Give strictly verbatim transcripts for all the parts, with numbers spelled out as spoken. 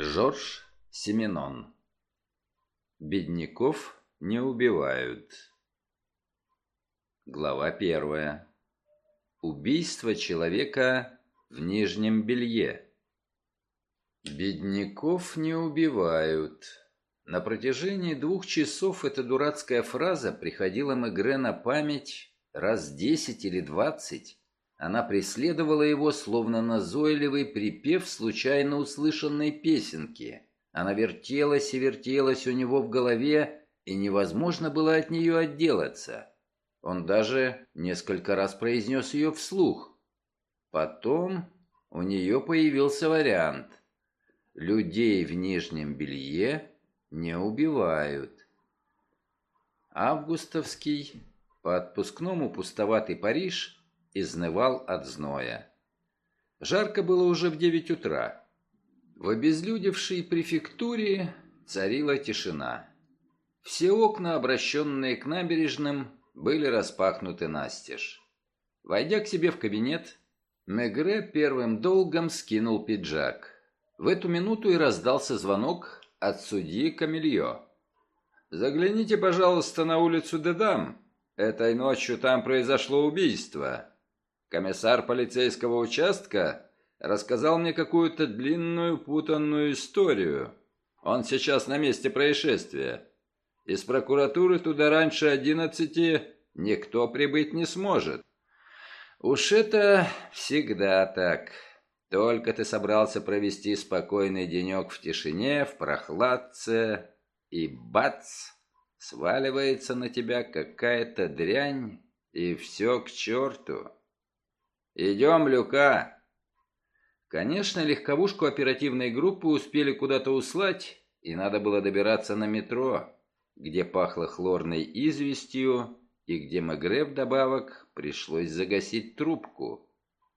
Жорж Сименон. Бедняков не убивают. Глава первая. Убийство человека в нижнем белье. Бедняков не убивают. На протяжении двух часов эта дурацкая фраза приходила Мегре на память раз десять или двадцать. Она преследовала его, словно назойливый припев случайно услышанной песенки. Она вертелась и вертелась у него в голове, и невозможно было от нее отделаться. Он даже несколько раз произнес ее вслух. Потом у нее появился вариант. Людей в нижнем белье не убивают. Августовский, по отпускному пустоватый Париж изнывал от зноя. Жарко было уже в девять утра. В обезлюдевшей префектуре царила тишина. Все окна, обращенные к набережным, были распахнуты настежь. Войдя к себе в кабинет, Мегре первым долгом скинул пиджак. В эту минуту и раздался звонок от судьи Камильо. «Загляните, пожалуйста, на улицу Дедам. Этой ночью там произошло убийство. Комиссар полицейского участка рассказал мне какую-то длинную путанную историю. Он сейчас на месте происшествия. Из прокуратуры туда раньше одиннадцати никто прибыть не сможет. Уж это всегда так. Только ты собрался провести спокойный денек в тишине, в прохладце, и бац, сваливается на тебя какая-то дрянь, и все к черту. Идем, Люка!» Конечно, легковушку оперативной группы успели куда-то услать, и надо было добираться на метро, где пахло хлорной известью и где Мегре вдобавок пришлось загасить трубку.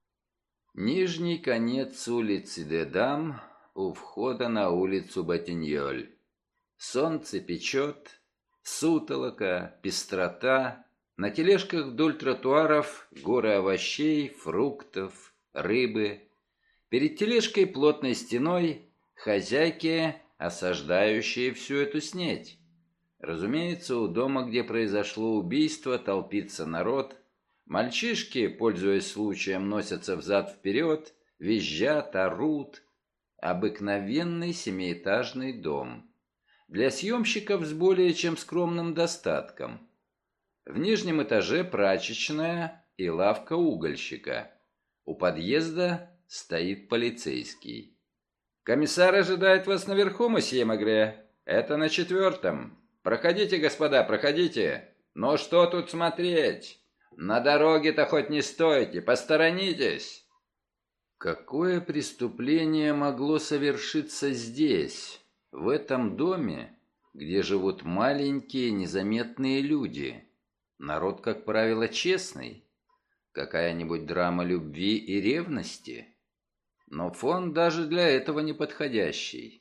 Нижний конец улицы Дедам у входа на улицу Батиньоль. Солнце печет, сутолока, пестрота. На тележках вдоль тротуаров горы овощей, фруктов, рыбы. Перед тележкой плотной стеной хозяйки, осаждающие всю эту снеть. Разумеется, у дома, где произошло убийство, толпится народ. Мальчишки, пользуясь случаем, носятся взад-вперед, визжат, орут. Обыкновенный семиэтажный дом. Для съемщиков с более чем скромным достатком. В нижнем этаже прачечная и лавка угольщика. У подъезда стоит полицейский. «Комиссар ожидает вас наверху, мосье Мегре. Это на четвертом. Проходите, господа, проходите. Но что тут смотреть? На дороге-то хоть не стойте, посторонитесь». Какое преступление могло совершиться здесь, в этом доме, где живут маленькие незаметные люди? Народ, как правило, честный. Какая-нибудь драма любви и ревности? Но фон даже для этого не подходящий.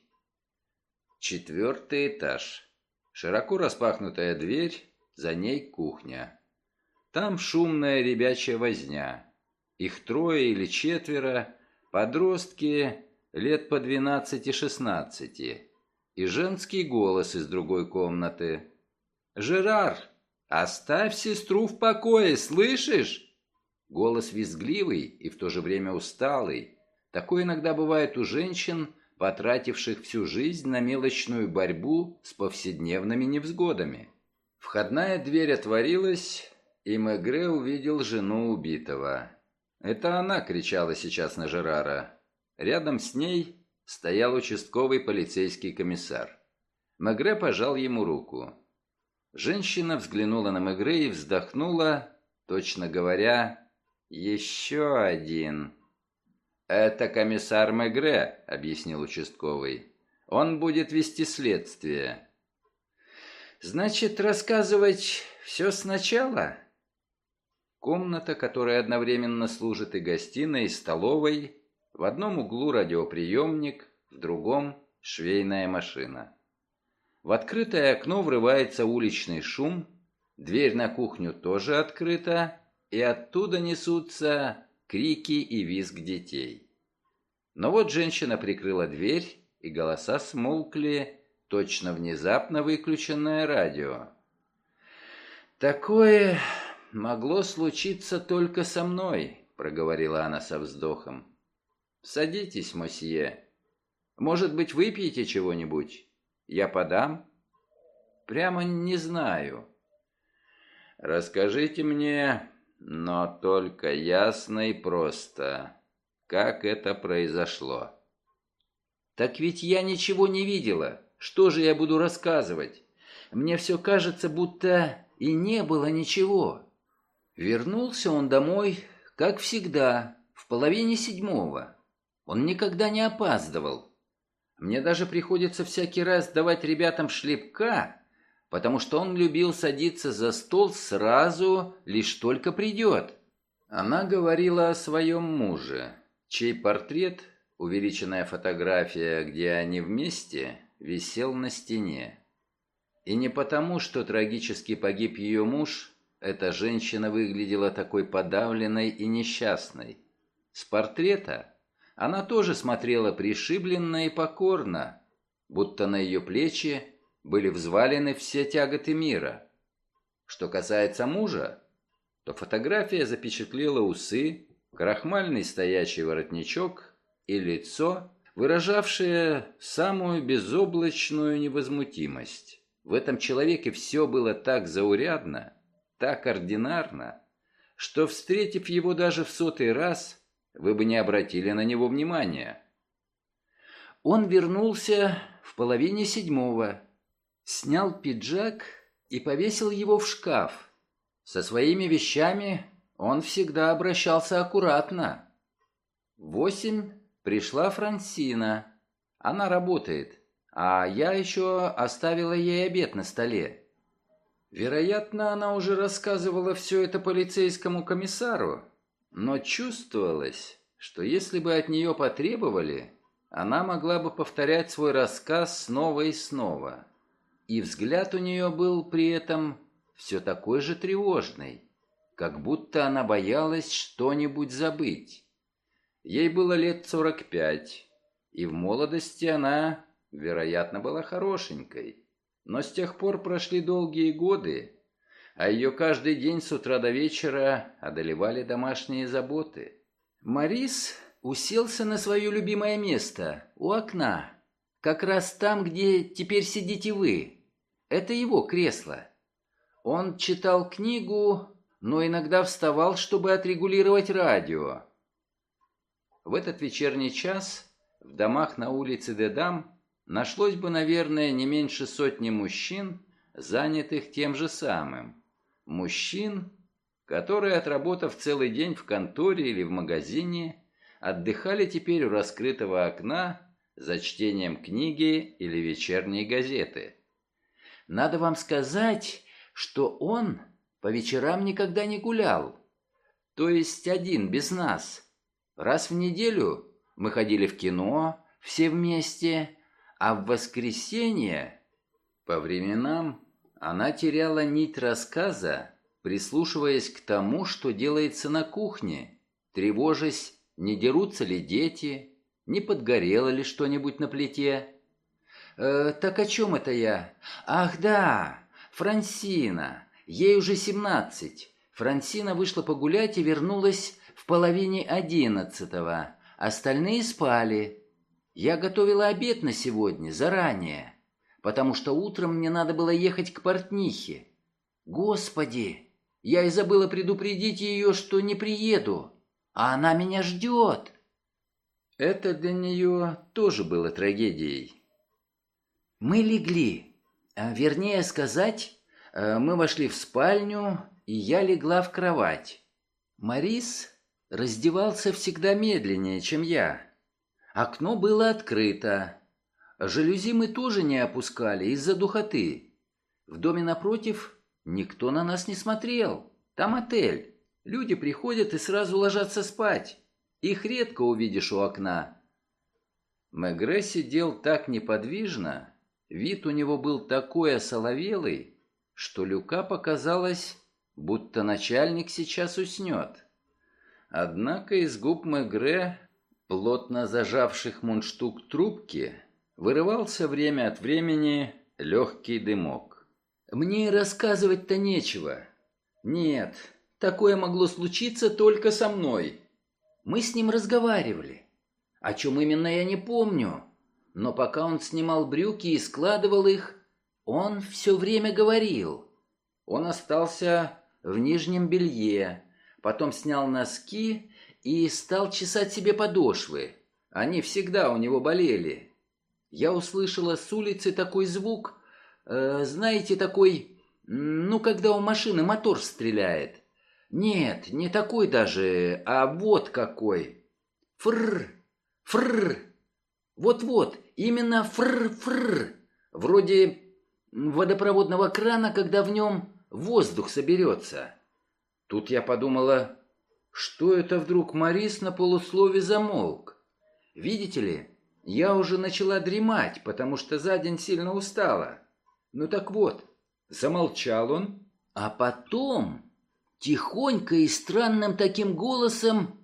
Четвертый этаж. Широко распахнутая дверь, за ней кухня. Там шумная ребячья возня. Их трое или четверо, подростки лет по двенадцати-шестнадцати. И женский голос из другой комнаты. «Жерар! Оставь сестру в покое, слышишь?» Голос визгливый и в то же время усталый. Такое иногда бывает у женщин, потративших всю жизнь на мелочную борьбу с повседневными невзгодами. Входная дверь отворилась, и Мегре увидел жену убитого. Это она кричала сейчас на Жерара. Рядом с ней стоял участковый полицейский комиссар. Мегре пожал ему руку. Женщина взглянула на Мегре и вздохнула, точно говоря, «Еще один». «Это комиссар Мегре», — объяснил участковый. «Он будет вести следствие». «Значит, рассказывать все сначала?» Комната, которая одновременно служит и гостиной, и столовой. В одном углу радиоприемник, в другом — швейная машина. В открытое окно врывается уличный шум, дверь на кухню тоже открыта, и оттуда несутся крики и визг детей. Но вот женщина прикрыла дверь и голоса смолкли, точно внезапно выключенное радио. «Такое могло случиться только со мной», — проговорила она со вздохом. «Садитесь, мосье. Может быть, выпьете чего-нибудь? Я подам?» «Прямо не знаю». «Расскажите мне, но только ясно и просто, как это произошло». «Так ведь я ничего не видела. Что же я буду рассказывать? Мне все кажется, будто и не было ничего». Вернулся он домой, как всегда, в половине седьмого. Он никогда не опаздывал. Мне даже приходится всякий раз давать ребятам шлепка, потому что он любил садиться за стол сразу, лишь только придет. Она говорила о своем муже, чей портрет, увеличенная фотография, где они вместе, висел на стене. И не потому, что трагически погиб ее муж, эта женщина выглядела такой подавленной и несчастной. С портрета она тоже смотрела пришибленно и покорно, будто на ее плечи были взвалены все тяготы мира. Что касается мужа, то фотография запечатлела усы, крахмальный стоячий воротничок и лицо, выражавшее самую безоблачную невозмутимость. В этом человеке все было так заурядно, так ординарно, что, встретив его даже в сотый раз, вы бы не обратили на него внимания. Он вернулся в половине седьмого, снял пиджак и повесил его в шкаф. Со своими вещами он всегда обращался аккуратно. В восемь пришла Франсина. Она работает, а я еще оставила ей обед на столе. Вероятно, она уже рассказывала все это полицейскому комиссару, но чувствовалось, что если бы от нее потребовали, она могла бы повторять свой рассказ снова и снова. И взгляд у нее был при этом все такой же тревожный, как будто она боялась что-нибудь забыть. Ей было лет сорок пять, и в молодости она, вероятно, была хорошенькой. Но с тех пор прошли долгие годы, а ее каждый день с утра до вечера одолевали домашние заботы. Морис уселся на свое любимое место, у окна, как раз там, где теперь сидите вы. Это его кресло. Он читал книгу, но иногда вставал, чтобы отрегулировать радио. В этот вечерний час в домах на улице Дедам нашлось бы, наверное, не меньше сотни мужчин, занятых тем же самым. Мужчин, которые, отработав целый день в конторе или в магазине, отдыхали теперь у раскрытого окна за чтением книги или вечерней газеты. Надо вам сказать, что он по вечерам никогда не гулял, то есть один, без нас. Раз в неделю мы ходили в кино, все вместе, а в воскресенье, по временам, она теряла нить рассказа, прислушиваясь к тому, что делается на кухне, тревожась, не дерутся ли дети, не подгорело ли что-нибудь на плите. «Э, так о чем это я? Ах, да, Франсина, ей уже семнадцать. Франсина вышла погулять и вернулась в половине одиннадцатого. Остальные спали. Я готовила обед на сегодня, заранее, потому что утром мне надо было ехать к портнихе. Господи, я и забыла предупредить ее, что не приеду, а она меня ждет». Это для нее тоже было трагедией. Мы легли, а, вернее сказать, мы вошли в спальню, и я легла в кровать. Морис раздевался всегда медленнее, чем я. Окно было открыто. Жалюзи мы тоже не опускали из-за духоты. В доме напротив никто на нас не смотрел. Там отель. Люди приходят и сразу ложатся спать. Их редко увидишь у окна. Мегре сидел так неподвижно, вид у него был такой осоловелый, что Люка показалось, будто начальник сейчас уснет. Однако из губ Мегре, плотно зажавших мундштук трубки, Вырывался время от времени легкий дымок. Мне рассказывать-то нечего. Нет, такое могло случиться только со мной. Мы с ним разговаривали. О чем именно я не помню. Но пока он снимал брюки и складывал их, он все время говорил. Он остался в нижнем белье, потом снял носки и стал чесать себе подошвы. Они всегда у него болели. Я услышала с улицы такой звук, э, знаете, такой, ну, когда у машины мотор стреляет. Нет, не такой даже, а вот какой. Фрр, фрр. Вот-вот, именно фрр-фрр. Вроде водопроводного крана, когда в нем воздух соберется. Тут я подумала, что это вдруг Морис на полуслове замолк. Видите ли, я уже начала дремать, потому что за день сильно устала. Ну так вот, замолчал он, а потом тихонько и странным таким голосом: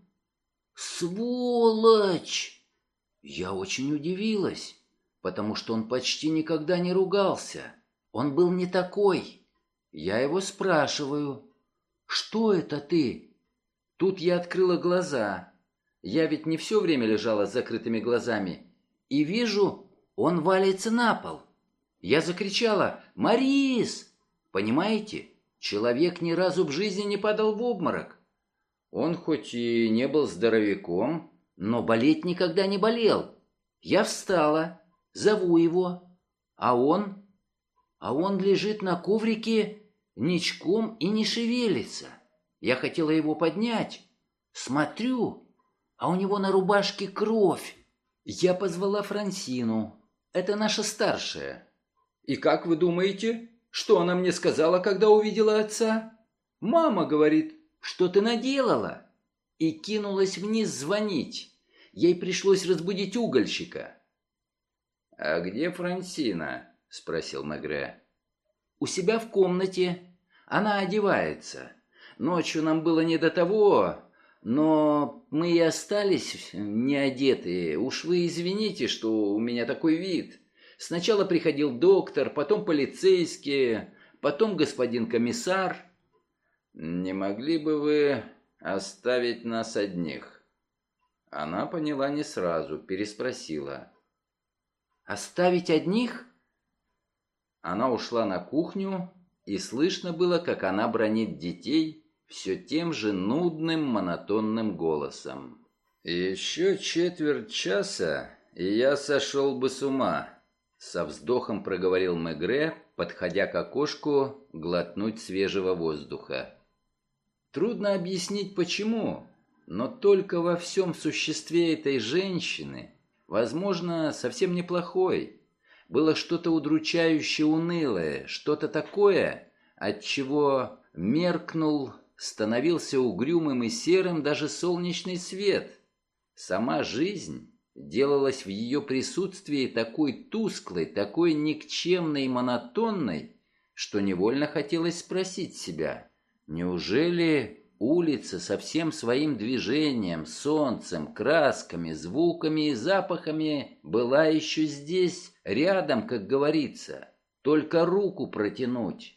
«Сволочь!» Я очень удивилась, потому что он почти никогда не ругался. Он был не такой. Я его спрашиваю: «Что это ты?» Тут я открыла глаза. Я ведь не все время лежала с закрытыми глазами. И вижу, он валится на пол. Я закричала: «Морис!» Понимаете, человек ни разу в жизни не падал в обморок. Он хоть и не был здоровяком, но болеть никогда не болел. Я встала, зову его, а он... А он лежит на коврике ничком и не шевелится. Я хотела его поднять. Смотрю, а у него на рубашке кровь. Я позвала Франсину. Это наша старшая. И как вы думаете, что она мне сказала, когда увидела отца? «Мама, — говорит, — что ты наделала?» И кинулась вниз звонить. Ей пришлось разбудить угольщика. «А где Франсина?» — спросил Мегре. «У себя в комнате. Она одевается. Ночью нам было не до того, но мы и остались не одетые. Уж вы извините, что у меня такой вид. Сначала приходил доктор, потом полицейские, потом господин комиссар». «Не могли бы вы оставить нас одних?» Она поняла не сразу, переспросила. «Оставить одних?» Она ушла на кухню, и слышно было, как она бранит детей все тем же нудным, монотонным голосом. «Еще четверть часа, и я сошел бы с ума», — со вздохом проговорил Мегре, подходя к окошку глотнуть свежего воздуха. Трудно объяснить почему, но только во всем существе этой женщины, возможно, совсем неплохой, было что-то удручающе унылое, что-то такое, от чего меркнул, становился угрюмым и серым даже солнечный свет. Сама жизнь делалась в ее присутствии такой тусклой, такой никчемной и монотонной, что невольно хотелось спросить себя: неужели улица со всем своим движением, солнцем, красками, звуками и запахами была еще здесь, рядом, как говорится, только руку протянуть?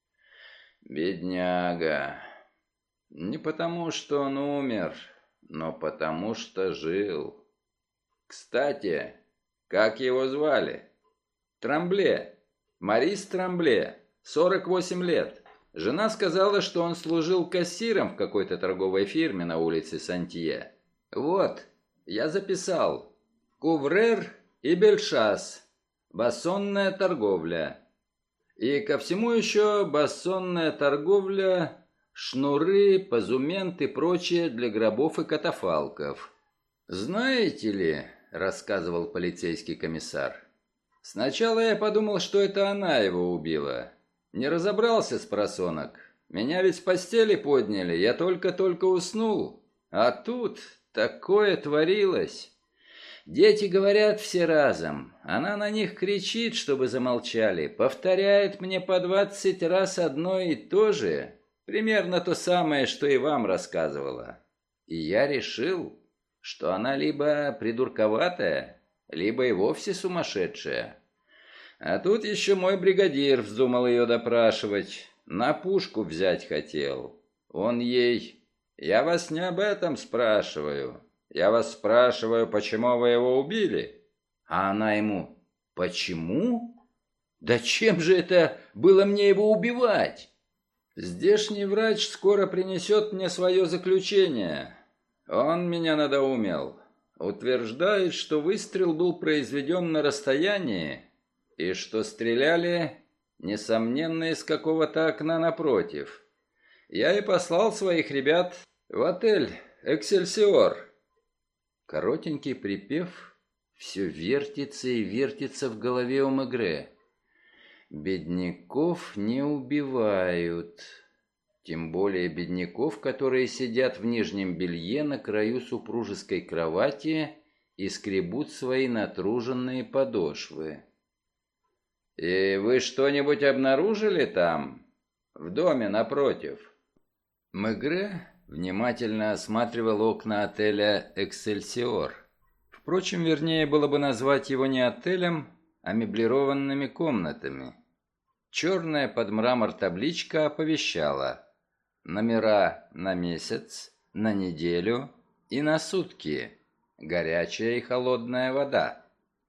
Бедняга. Не потому, что он умер, но потому, что жил. Кстати, как его звали? Трамбле. Морис Трамбле. сорок восемь лет. Жена сказала, что он служил кассиром в какой-то торговой фирме на улице Сантье. Вот, я записал. Куврер и Бельшас. Бассонная торговля. И ко всему еще бассонная торговля, шнуры, позумент и прочее для гробов и катафалков. «Знаете ли, — рассказывал полицейский комиссар, — сначала я подумал, что это она его убила. Не разобрался спросонок. Меня ведь с постели подняли, я только-только уснул. А тут такое творилось. Дети говорят все разом. Она на них кричит, чтобы замолчали. Повторяет мне по двадцать раз одно и то же. Примерно то самое, что и вам рассказывала. И я решил, что она либо придурковатая, либо и вовсе сумасшедшая. А тут еще мой бригадир вздумал ее допрашивать, на пушку взять хотел. Он ей: «Я вас не об этом спрашиваю, я вас спрашиваю, почему вы его убили?» А она ему: «Почему? Да чем же это было мне его убивать? Здешний врач скоро принесет мне свое заключение. Он меня надоумел. Утверждает, что выстрел был произведен на расстоянии, и что стреляли, несомненно, из какого-то окна напротив. Я и послал своих ребят в отель «Эксельсиор». Коротенький припев все вертится и вертится в голове у Мегре. Бедняков не убивают. Тем более бедняков, которые сидят в нижнем белье на краю супружеской кровати и скребут свои натруженные подошвы. «И вы что-нибудь обнаружили там, в доме напротив?» Мегре внимательно осматривал окна отеля «Эксельсиор». Впрочем, вернее было бы назвать его не отелем, а меблированными комнатами. Черная под мрамор табличка оповещала: номера на месяц, на неделю и на сутки, горячая и холодная вода.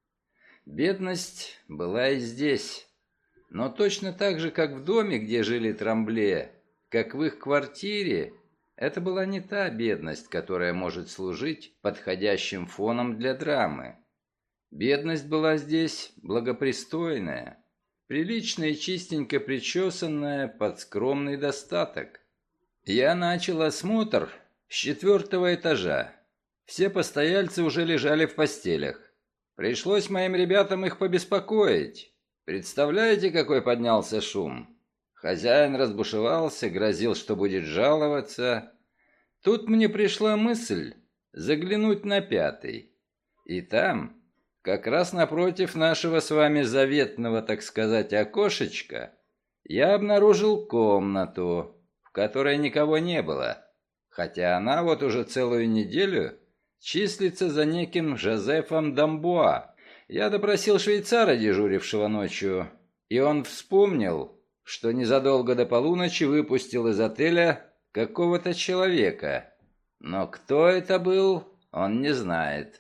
Бедность была и здесь, но точно так же, как в доме, где жили Трамбле, как в их квартире, это была не та бедность, которая может служить подходящим фоном для драмы. Бедность была здесь благопристойная, прилично и чистенько причесанная под скромный достаток. Я начал осмотр с четвертого этажа. Все постояльцы уже лежали в постелях. Пришлось моим ребятам их побеспокоить. Представляете, какой поднялся шум? Хозяин разбушевался, грозил, что будет жаловаться. Тут мне пришла мысль заглянуть на пятый. И там, как раз напротив нашего с вами заветного, так сказать, окошечка, я обнаружил комнату, в которой никого не было, хотя она вот уже целую неделю числится за неким Жозефом Дамбуа. Я допросил швейцара, дежурившего ночью, и он вспомнил, что незадолго до полуночи выпустил из отеля какого-то человека. Но кто это был, он не знает.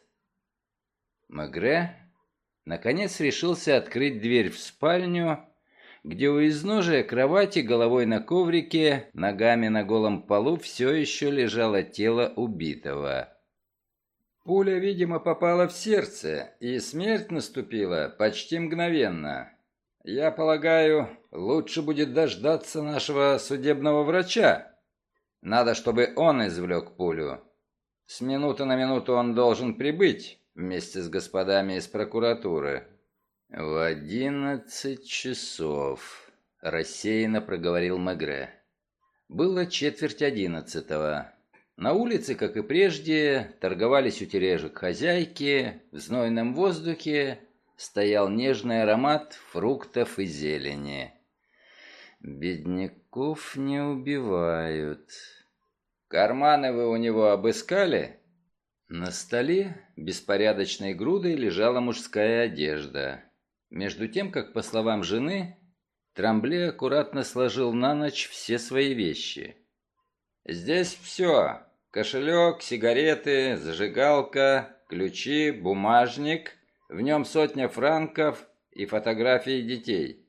Мегре, наконец, решился открыть дверь в спальню, где у изножия кровати, головой на коврике, ногами на голом полу все еще лежало тело убитого. Пуля, видимо, попала в сердце, и смерть наступила почти мгновенно. Я полагаю, лучше будет дождаться нашего судебного врача. Надо, чтобы он извлек пулю. С минуты на минуту он должен прибыть вместе с господами из прокуратуры. В одиннадцать часов, рассеянно проговорил Мегре. Было четверть одиннадцатого. На улице, как и прежде, торговались у тележек хозяйки, в знойном воздухе стоял нежный аромат фруктов и зелени. Бедняков не убивают. Карманы вы у него обыскали? На столе беспорядочной грудой лежала мужская одежда. Между тем, как, по словам жены, Трамбле аккуратно сложил на ночь все свои вещи. «Здесь все. Кошелек, сигареты, зажигалка, ключи, бумажник. В нем сотня франков и фотографии детей».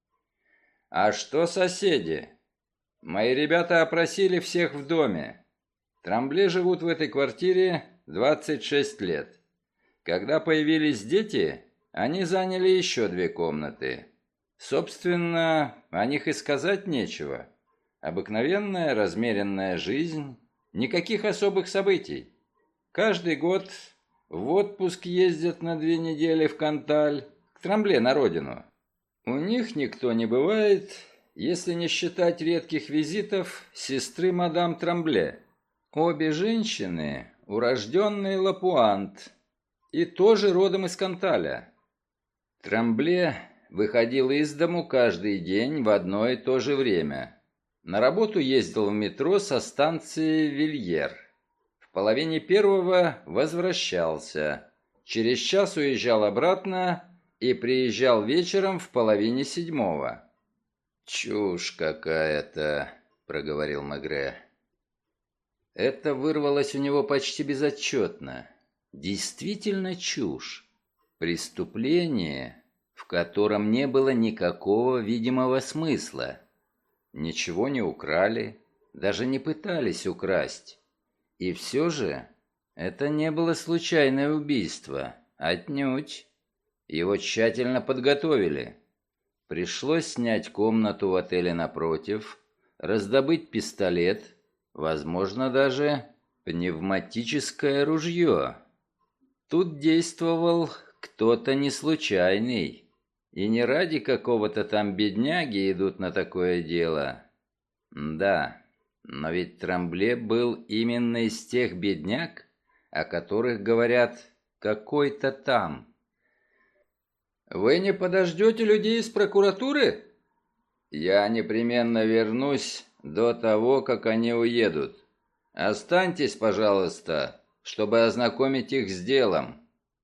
«А что соседи?» «Мои ребята опросили всех в доме. Трамбле живут в этой квартире двадцать шесть лет. Когда появились дети, они заняли еще две комнаты. Собственно, о них и сказать нечего. Обыкновенная размеренная жизнь, никаких особых событий. Каждый год в отпуск ездят на две недели в Канталь, к Трамбле на родину. У них никто не бывает, если не считать редких визитов сестры мадам Трамбле. Обе женщины – урожденные Лапуант и тоже родом из Канталя. Трамбле выходил из дому каждый день в одно и то же время. На работу ездил в метро со станции Вильер. В половине первого возвращался. Через час уезжал обратно и приезжал вечером в половине седьмого. «Чушь какая-то», — проговорил Мегре. Это вырвалось у него почти безотчетно. Действительно чушь. Преступление, в котором не было никакого видимого смысла. Ничего не украли, даже не пытались украсть. И все же это не было случайное убийство, отнюдь. Его тщательно подготовили. Пришлось снять комнату в отеле напротив, раздобыть пистолет, возможно, даже пневматическое ружье. Тут действовал кто-то не случайный, и не ради какого-то там бедняги идут на такое дело. Да, но ведь Трамбле был именно из тех бедняк, о которых говорят «какой-то там». «Вы не подождете людей из прокуратуры?» «Я непременно вернусь до того, как они уедут. Останьтесь, пожалуйста, чтобы ознакомить их с делом».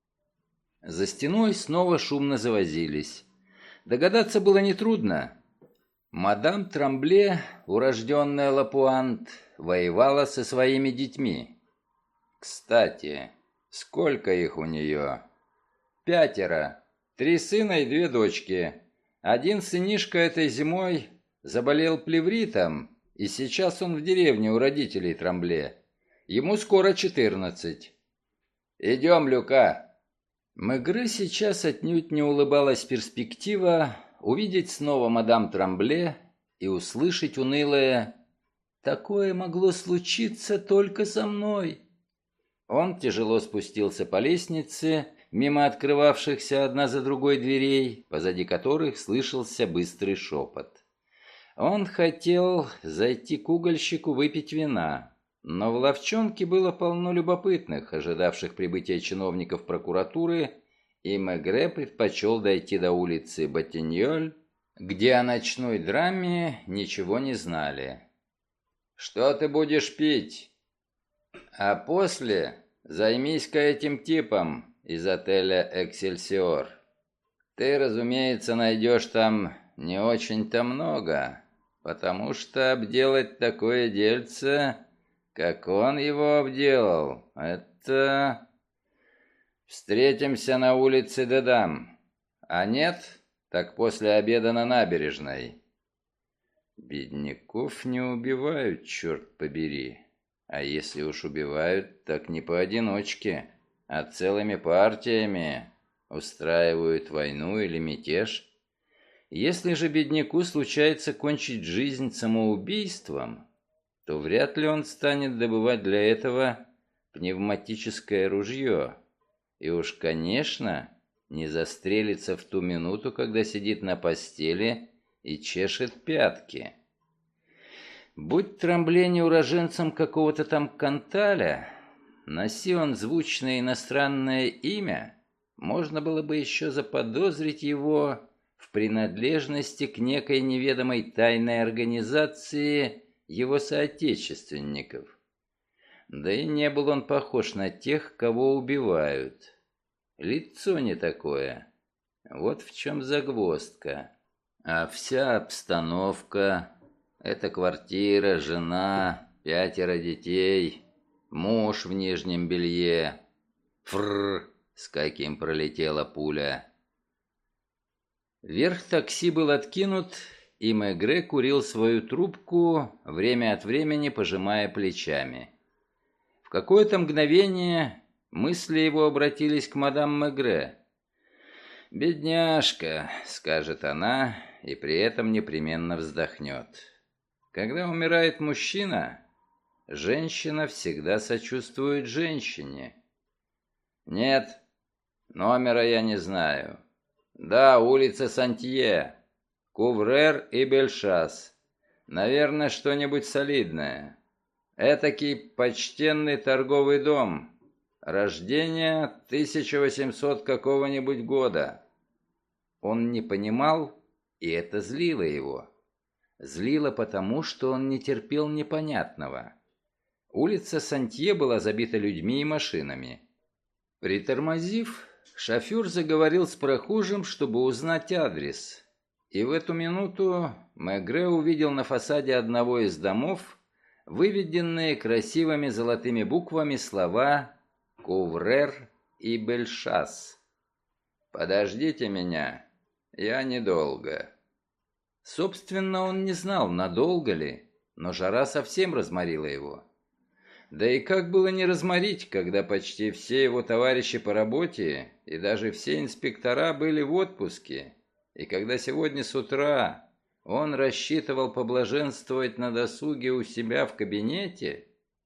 За стеной снова шумно завозились. Догадаться было нетрудно. Мадам Трамбле, урожденная Лапуант, воевала со своими детьми. Кстати, сколько их у нее? Пятеро. Три сына и две дочки. Один сынишка этой зимой заболел плевритом, и сейчас он в деревне у родителей Трамбле. Ему скоро четырнадцать. «Идем, Люка». Мегре сейчас отнюдь не улыбалась перспектива увидеть снова мадам Трамбле и услышать унылое «Такое могло случиться только со мной». Он тяжело спустился по лестнице, мимо открывавшихся одна за другой дверей, позади которых слышался быстрый шепот. Он хотел зайти к угольщику выпить вина, но в лавчонке было полно любопытных, ожидавших прибытия чиновников прокуратуры, и Мегре предпочел дойти до улицы Ботиньоль, где о ночной драме ничего не знали. «Что ты будешь пить? А после займись-ка этим типом из отеля «Эксельсиор». Ты, разумеется, найдешь там не очень-то много, потому что обделать такое дельце, как он его обделал, это... Встретимся на улице Дедам. А нет, так после обеда на набережной. Бедняков не убивают, черт побери. А если уж убивают, так не поодиночке, а целыми партиями устраивают войну или мятеж. Если же бедняку случается кончить жизнь самоубийством, то вряд ли он станет добывать для этого пневматическое ружье. И уж, конечно, не застрелится в ту минуту, когда сидит на постели и чешет пятки. Будь Трамбле не уроженцем какого-то там Канталя, носи он звучное иностранное имя, можно было бы еще заподозрить его в принадлежности к некой неведомой тайной организации его соотечественников. Да и не был он похож на тех, кого убивают. Лицо не такое. Вот в чем загвоздка. А вся обстановка... Это квартира, жена, пятеро детей, муж в нижнем белье. Фрррр, с каким пролетела пуля. Верх такси был откинут, и Мегре курил свою трубку, время от времени пожимая плечами. В какое-то мгновение мысли его обратились к мадам Мегре. «Бедняжка», — скажет она, и при этом непременно вздохнет. Когда умирает мужчина, женщина всегда сочувствует женщине. Нет, номера я не знаю. Да, улица Сантье, Куврер и Бельшас. Наверное, что-нибудь солидное. Этакий почтенный торговый дом. Рождение тысяча восемьсот какого-нибудь года. Он не понимал, и это злило его. Злило потому, что он не терпел непонятного. Улица Сантье была забита людьми и машинами. Притормозив, шофер заговорил с прохожим, чтобы узнать адрес. И в эту минуту Мегре увидел на фасаде одного из домов выведенные красивыми золотыми буквами слова «Куврер» и «Бельшас». «Подождите меня, я недолго». Собственно, он не знал, надолго ли, но жара совсем разморила его. Да и как было не разморить, когда почти все его товарищи по работе и даже все инспектора были в отпуске, и когда сегодня с утра он рассчитывал поблаженствовать на досуге у себя в кабинете?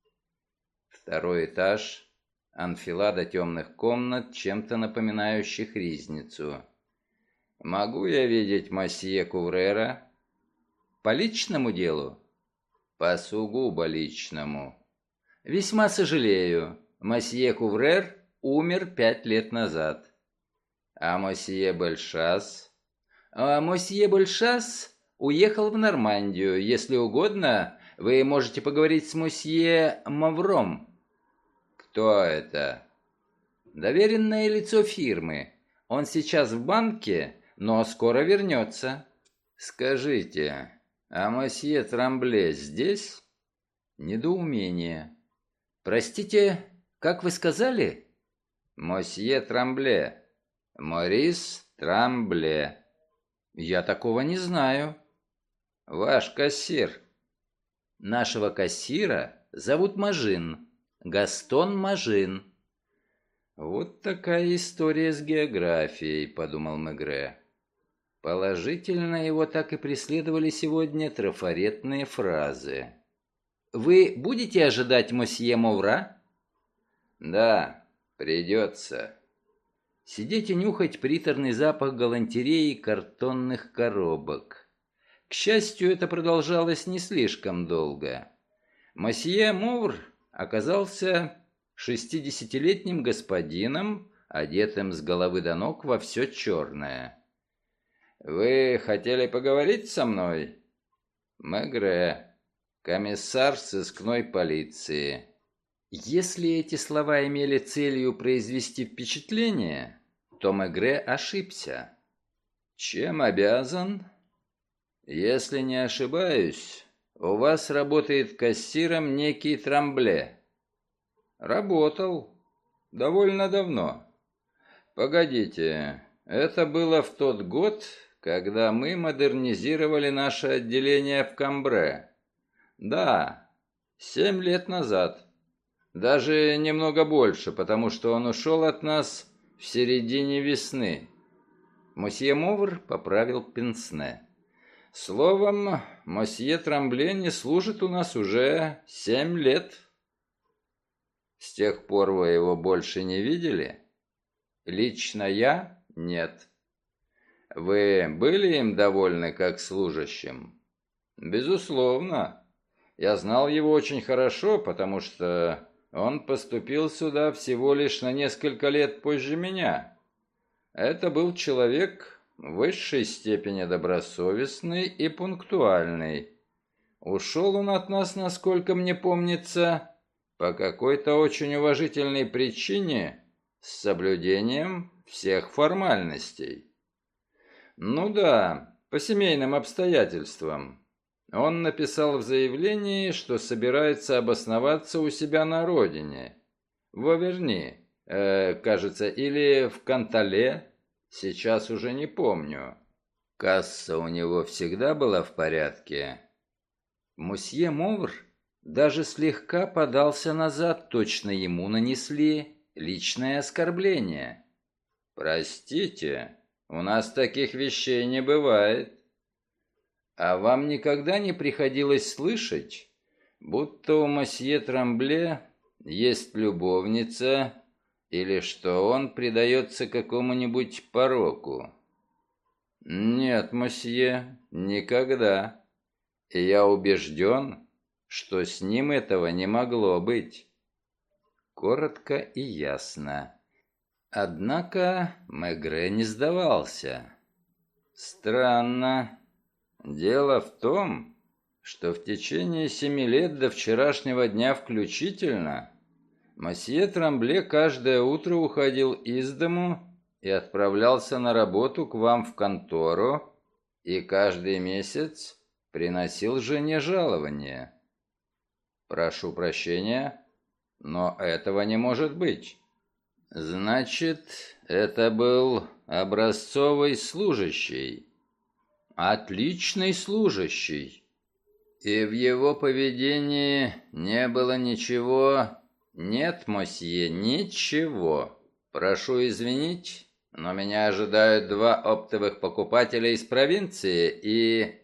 Второй этаж, анфилада темных комнат, чем-то напоминающих ризницу. «Могу я видеть мосье Куврера?» «По личному делу?» «По сугубо личному». «Весьма сожалею, мосье Куврер умер пять лет назад». «А мосье Бельшас?» «А мосье Бельшас уехал в Нормандию. Если угодно, вы можете поговорить с мосье Мавром». «Кто это?» «Доверенное лицо фирмы. Он сейчас в банке, но скоро вернется». «Скажите, а мосье Трамбле здесь?» Недоумение. «Простите, как вы сказали?» «Мосье Трамбле. Морис Трамбле». «Я такого не знаю». «Ваш кассир». «Нашего кассира зовут Мажин. Гастон Мажин». «Вот такая история с географией», — подумал Мегре. Положительно его так и преследовали сегодня трафаретные фразы. «Вы будете ожидать мосье Мовра?» «Да, придется». Сидеть и нюхать приторный запах галантереи и картонных коробок. К счастью, это продолжалось не слишком долго. Мосье Мовр оказался шестидесятилетним господином, одетым с головы до ног во все черное. «Вы хотели поговорить со мной?» «Мегре, комиссар сыскной полиции». Если эти слова имели целью произвести впечатление, то Мегре ошибся. «Чем обязан?» «Если не ошибаюсь, у вас работает кассиром некий Трамбле». «Работал. Довольно давно. Погодите, это было в тот год, когда мы модернизировали наше отделение в Камбре. Да, семь лет назад. Даже немного больше, потому что он ушел от нас в середине весны». Мосье Мовр поправил пенсне. «Словом, мосье Трамбле не служит у нас уже семь лет». «С тех пор вы его больше не видели?» «Лично я? Нет». «Вы были им довольны как служащим?» «Безусловно. Я знал его очень хорошо, потому что он поступил сюда всего лишь на несколько лет позже меня. Это был человек в высшей степени добросовестный и пунктуальный. Ушел он от нас, насколько мне помнится, по какой-то очень уважительной причине с соблюдением всех формальностей. Ну да, по семейным обстоятельствам. Он написал в заявлении, что собирается обосноваться у себя на родине. В Аверни, э, кажется, или в Кантале, сейчас уже не помню. Касса у него всегда была в порядке. Мосье Мовр даже слегка подался назад, точно ему нанесли личное оскорбление. «Простите, у нас таких вещей не бывает». «А вам никогда не приходилось слышать, будто у мосье Трамбле есть любовница или что он предается какому-нибудь пороку?» «Нет, мосье, никогда. И я убежден, что с ним этого не могло быть». Коротко и ясно. Однако Мегре не сдавался. «Странно. Дело в том, что в течение семи лет до вчерашнего дня включительно Мосье Трамбле каждое утро уходил из дому и отправлялся на работу к вам в контору, и каждый месяц приносил жене жалование. Прошу прощения, но этого не может быть. Значит, это был образцовый служащий. Отличный служащий. И в его поведении не было ничего... Нет, мосье, ничего. Прошу извинить, но меня ожидают два оптовых покупателя из провинции и...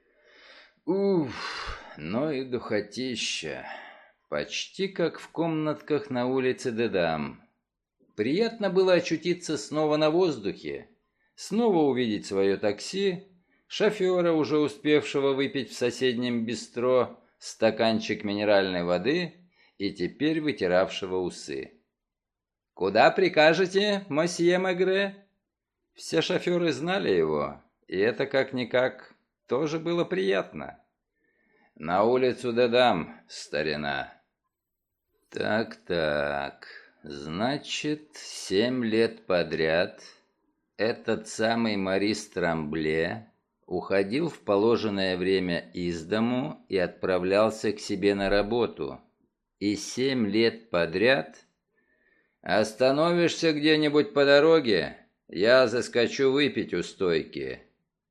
Уф, ну и духотища. Почти как в комнатках на улице Дедам. Приятно было очутиться снова на воздухе, снова увидеть свое такси, шофера, уже успевшего выпить в соседнем бистро стаканчик минеральной воды и теперь вытиравшего усы. «Куда прикажете, мосье Мегре?» Все шоферы знали его, и это как-никак тоже было приятно. «На улицу Дедам, старина». «Так-так, значит, семь лет подряд этот самый Морис Трамбле уходил в положенное время из дому и отправлялся к себе на работу. И семь лет подряд... Остановишься где-нибудь по дороге, я заскочу выпить у стойки».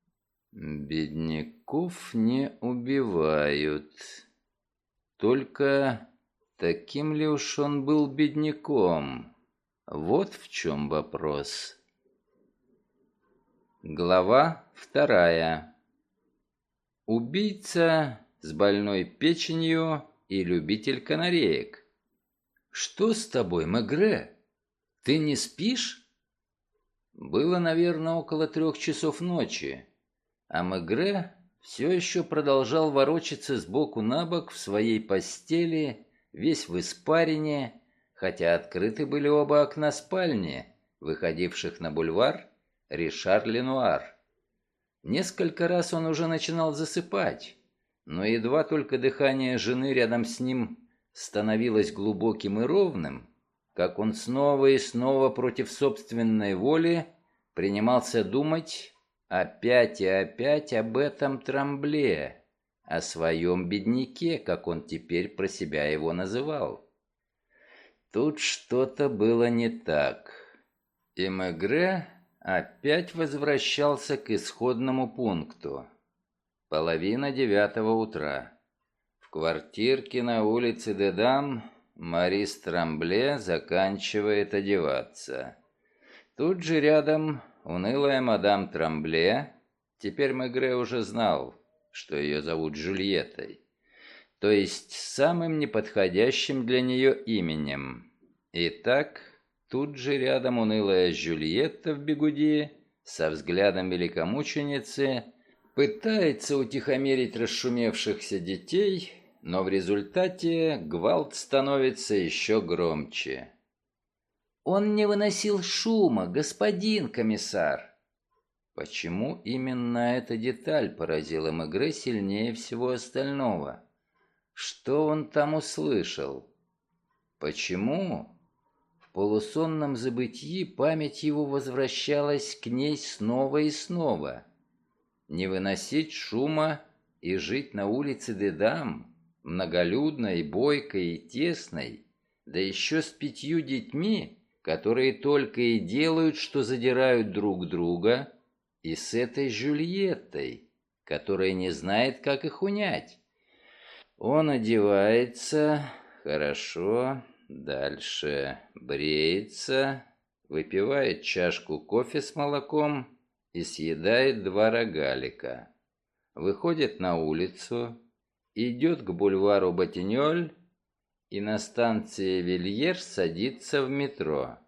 Бедняков не убивают. Только таким ли уж он был бедняком? Вот в чем вопрос. Глава вторая. Убийца с больной печенью и любитель канареек. «Что с тобой, Мегре? Ты не спишь?» Было, наверное, около трех часов ночи, а Мегре все еще продолжал ворочаться сбоку на бок в своей постели, весь в испарине, хотя открыты были оба окна спальни, выходивших на бульвар Ришар-Ленуар. Несколько раз он уже начинал засыпать, но едва только дыхание жены рядом с ним становилось глубоким и ровным, как он снова и снова против собственной воли принимался думать опять и опять об этом Трамбле, о своем бедняке, как он теперь про себя его называл. Тут что-то было не так, и Мегре опять возвращался к исходному пункту. Половина девятого утра. В квартирке на улице Дедам Морис Трамбле заканчивает одеваться. Тут же рядом унылая мадам Трамбле, теперь Мегре уже знал, что ее зовут Жюльеттой, то есть самым неподходящим для нее именем. Итак, тут же рядом унылая Жюльетта в бигуди со взглядом великомученицы пытается утихомирить расшумевшихся детей, но в результате гвалт становится еще громче. «Он не выносил шума, господин комиссар!» Почему именно эта деталь поразила Мегре сильнее всего остального? Что он там услышал? Почему? В полусонном забытьи память его возвращалась к ней снова и снова. Не выносить шума и жить на улице Дедам, многолюдной, бойкой и тесной, да еще с пятью детьми, которые только и делают, что задирают друг друга, и с этой Жюльеттой, которая не знает, как их унять. Он одевается, хорошо, дальше бреется, выпивает чашку кофе с молоком и съедает два рогалика. Выходит на улицу, идет к бульвару Батиньоль и на станции Вильер садится в метро.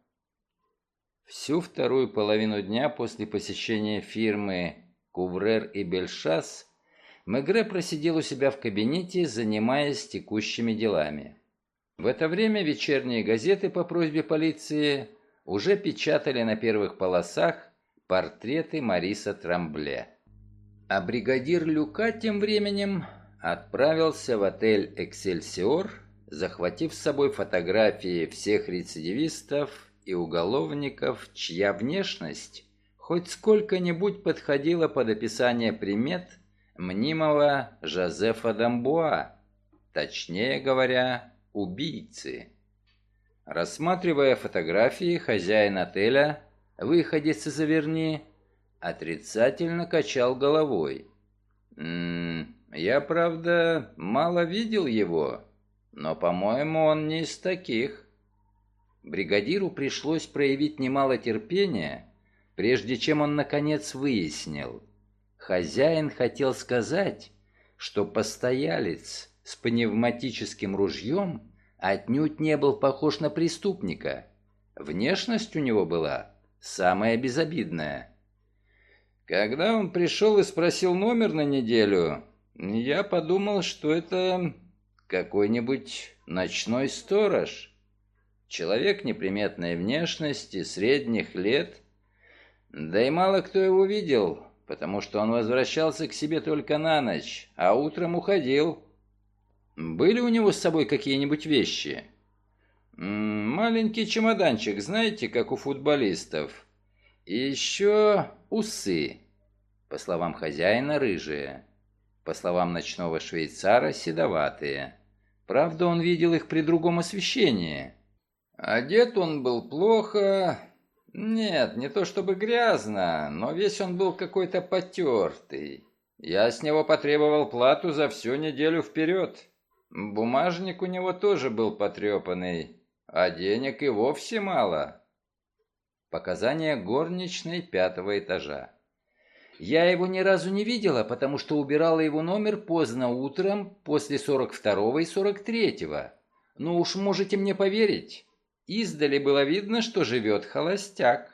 Всю вторую половину дня после посещения фирмы «Куврер и Бельшас» Мегре просидел у себя в кабинете, занимаясь текущими делами. В это время вечерние газеты по просьбе полиции уже печатали на первых полосах портреты Мориса Трамбле. А бригадир Люка тем временем отправился в отель «Эксельсиор» захватив с собой фотографии всех рецидивистов и уголовников, чья внешность хоть сколько-нибудь подходила под описание примет мнимого Жозефа Дамбуа, точнее говоря, убийцы. Рассматривая фотографии, хозяин отеля, выходец из Аверни, отрицательно качал головой. «М-м, я, правда, мало видел его, но, по-моему, он не из таких». Бригадиру пришлось проявить немало терпения, прежде чем он, наконец, выяснил. Хозяин хотел сказать, что постоялец с пневматическим ружьем отнюдь не был похож на преступника. Внешность у него была самая безобидная. Когда он пришел и спросил номер на неделю, я подумал, что это какой-нибудь ночной сторож. Человек неприметной внешности, средних лет. Да и мало кто его видел, потому что он возвращался к себе только на ночь, а утром уходил. Были у него с собой какие-нибудь вещи? М-м, маленький чемоданчик, знаете, как у футболистов. И еще усы. По словам хозяина, рыжие. По словам ночного швейцара, седоватые. Правда, он видел их при другом освещении. Одет он был плохо. Нет, не то чтобы грязно, но весь он был какой-то потертый. Я с него потребовал плату за всю неделю вперед. Бумажник у него тоже был потрепанный, а денег и вовсе мало. Показания горничной пятого этажа. Я его ни разу не видела, потому что убирала его номер поздно утром после сорок второго и сорок третьего. Ну уж можете мне поверить, издали было видно, что живет холостяк.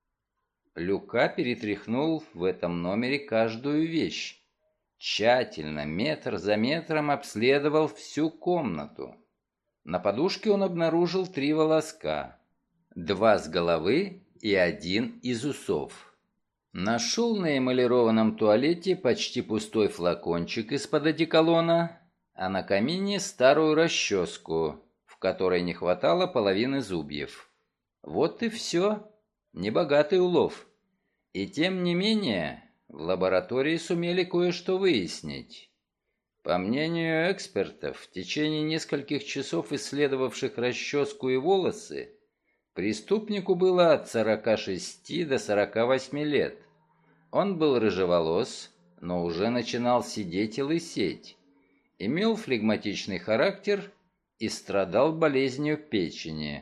Люка перетряхнул в этом номере каждую вещь. Тщательно, метр за метром обследовал всю комнату. На подушке он обнаружил три волоска. Два с головы и один из усов. Нашел на эмалированном туалете почти пустой флакончик из-под одеколона, а на камине старую расческу, в которой не хватало половины зубьев. Вот и все. Небогатый улов. И тем не менее, в лаборатории сумели кое-что выяснить. По мнению экспертов, в течение нескольких часов исследовавших расческу и волосы, преступнику было от сорока шести до сорока восьми лет. Он был рыжеволос, но уже начинал сидеть и лысеть, имел флегматичный характер и страдал болезнью печени.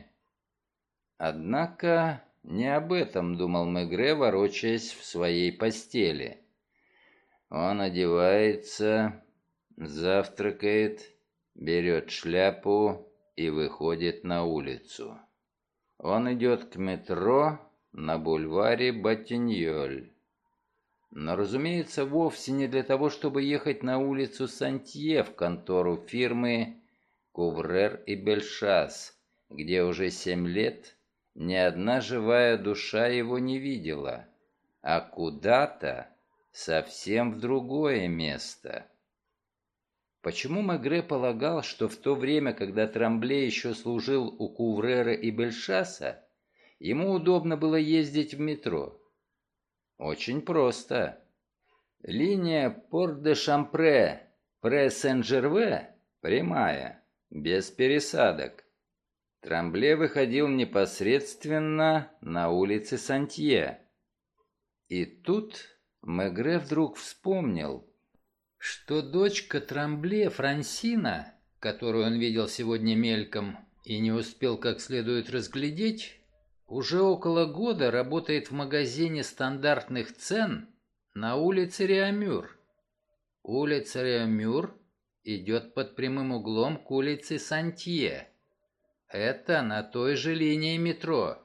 Однако не об этом думал Мегре, ворочаясь в своей постели. Он одевается, завтракает, берет шляпу и выходит на улицу. Он идет к метро на бульваре Батиньоль. Но, разумеется, вовсе не для того, чтобы ехать на улицу Сантье в контору фирмы Куврер и Бельшас, где уже семь лет ни одна живая душа его не видела, а куда-то совсем в другое место. Почему Мегре полагал, что в то время, когда Трамбле еще служил у Куврера и Бельшаса, ему удобно было ездить в метро? Очень просто. Линия Порт-де-Шампре, Пре-Сен-Жерве прямая, без пересадок. Трамбле выходил непосредственно на улице Сантье. И тут Мегре вдруг вспомнил, что дочка Трамбле, Франсина, которую он видел сегодня мельком и не успел как следует разглядеть, уже около года работает в магазине стандартных цен на улице Реамюр. Улица Реамюр идет под прямым углом к улице Сантье. Это на той же линии метро.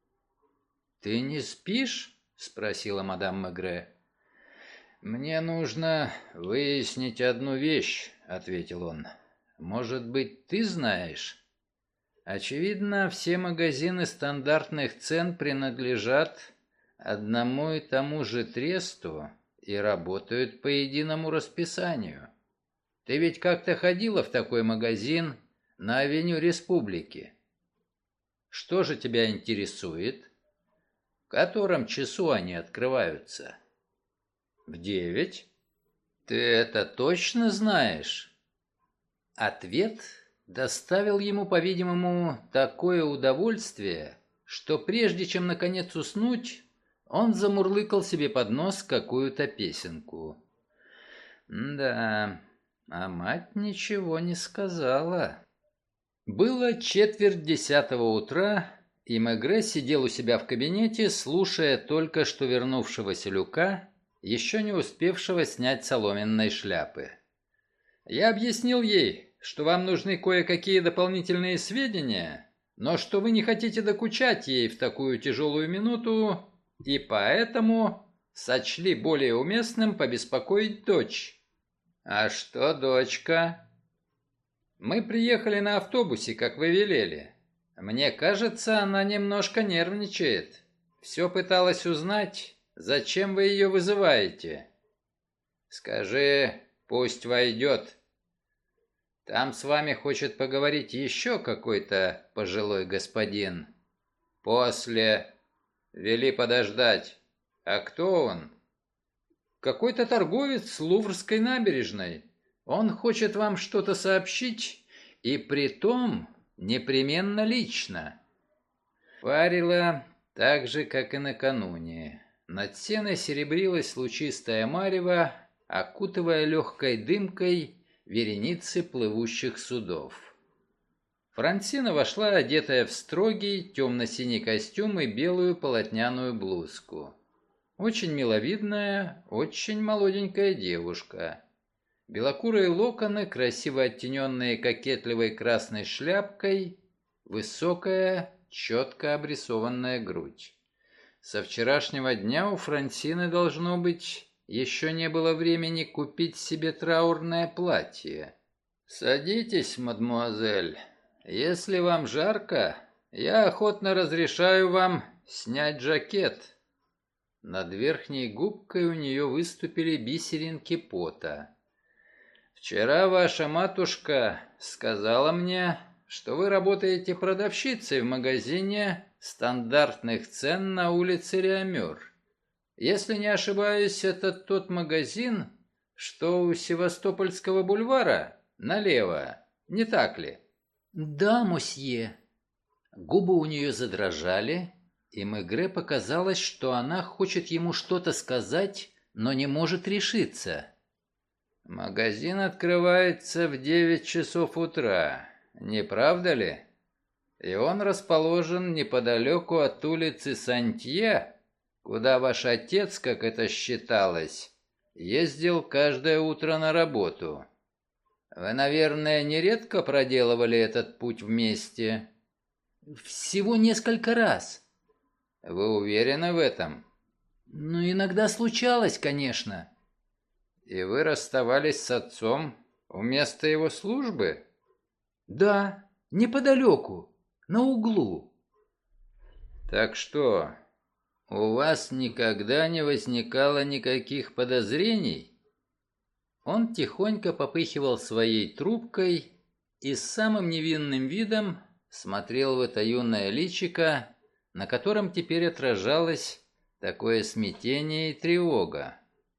«Ты не спишь?» — спросила мадам Мегре. «Мне нужно выяснить одну вещь», — ответил он. «Может быть, ты знаешь?» «Очевидно, все магазины стандартных цен принадлежат одному и тому же тресту и работают по единому расписанию. Ты ведь как-то ходила в такой магазин, на авеню Республики. Что же тебя интересует? В котором часу они открываются? В девять? Ты это точно знаешь? Ответ доставил ему, по-видимому, такое удовольствие, что прежде чем наконец уснуть, он замурлыкал себе под нос какую-то песенку. Да, а мать ничего не сказала. Было четверть десятого утра, и Мегре сидел у себя в кабинете, слушая только что вернувшегося Люка, еще не успевшего снять соломенной шляпы. Я объяснил ей, что вам нужны кое-какие дополнительные сведения, но что вы не хотите докучать ей в такую тяжелую минуту, и поэтому сочли более уместным побеспокоить дочь. А что, дочка? Мы приехали на автобусе, как вы велели. Мне кажется, она немножко нервничает. Все пыталась узнать, зачем вы ее вызываете. Скажи, пусть войдет. Там с вами хочет поговорить еще какой-то пожилой господин. После. Вели подождать. А кто он? Какой-то торговец с Луврской набережной. Он хочет вам что-то сообщить, и притом непременно лично. Парило так же, как и накануне. Над сеной серебрилась лучистая марево, окутывая легкой дымкой вереницы плывущих судов. Франсина вошла, одетая в строгий темно-синий костюм и белую полотняную блузку. Очень миловидная, очень молоденькая девушка. Белокурые локоны, красиво оттененные кокетливой красной шляпкой, высокая, четко обрисованная грудь. Со вчерашнего дня у Франсины, должно быть, еще не было времени купить себе траурное платье. «Садитесь, мадемуазель. Если вам жарко, я охотно разрешаю вам снять жакет». Над верхней губкой у нее выступили бисеринки пота. «Вчера ваша матушка сказала мне, что вы работаете продавщицей в магазине стандартных цен на улице Реамюр. Если не ошибаюсь, это тот магазин, что у Севастопольского бульвара, налево, не так ли?» «Да, мосье». Губы у нее задрожали, и Мегре показалось, что она хочет ему что-то сказать, но не может решиться. «Магазин открывается в девять часов утра, не правда ли? И он расположен неподалеку от улицы Сантье, куда ваш отец, как это считалось, ездил каждое утро на работу. Вы, наверное, нередко проделывали этот путь вместе?» «Всего несколько раз». «Вы уверены в этом?» «Ну, иногда случалось, конечно». «И вы расставались с отцом у места его службы?» «Да, неподалеку, на углу». «Так что, у вас никогда не возникало никаких подозрений?» Он тихонько попыхивал своей трубкой и с самым невинным видом смотрел в это юное личико, на котором теперь отражалось такое смятение и тревога.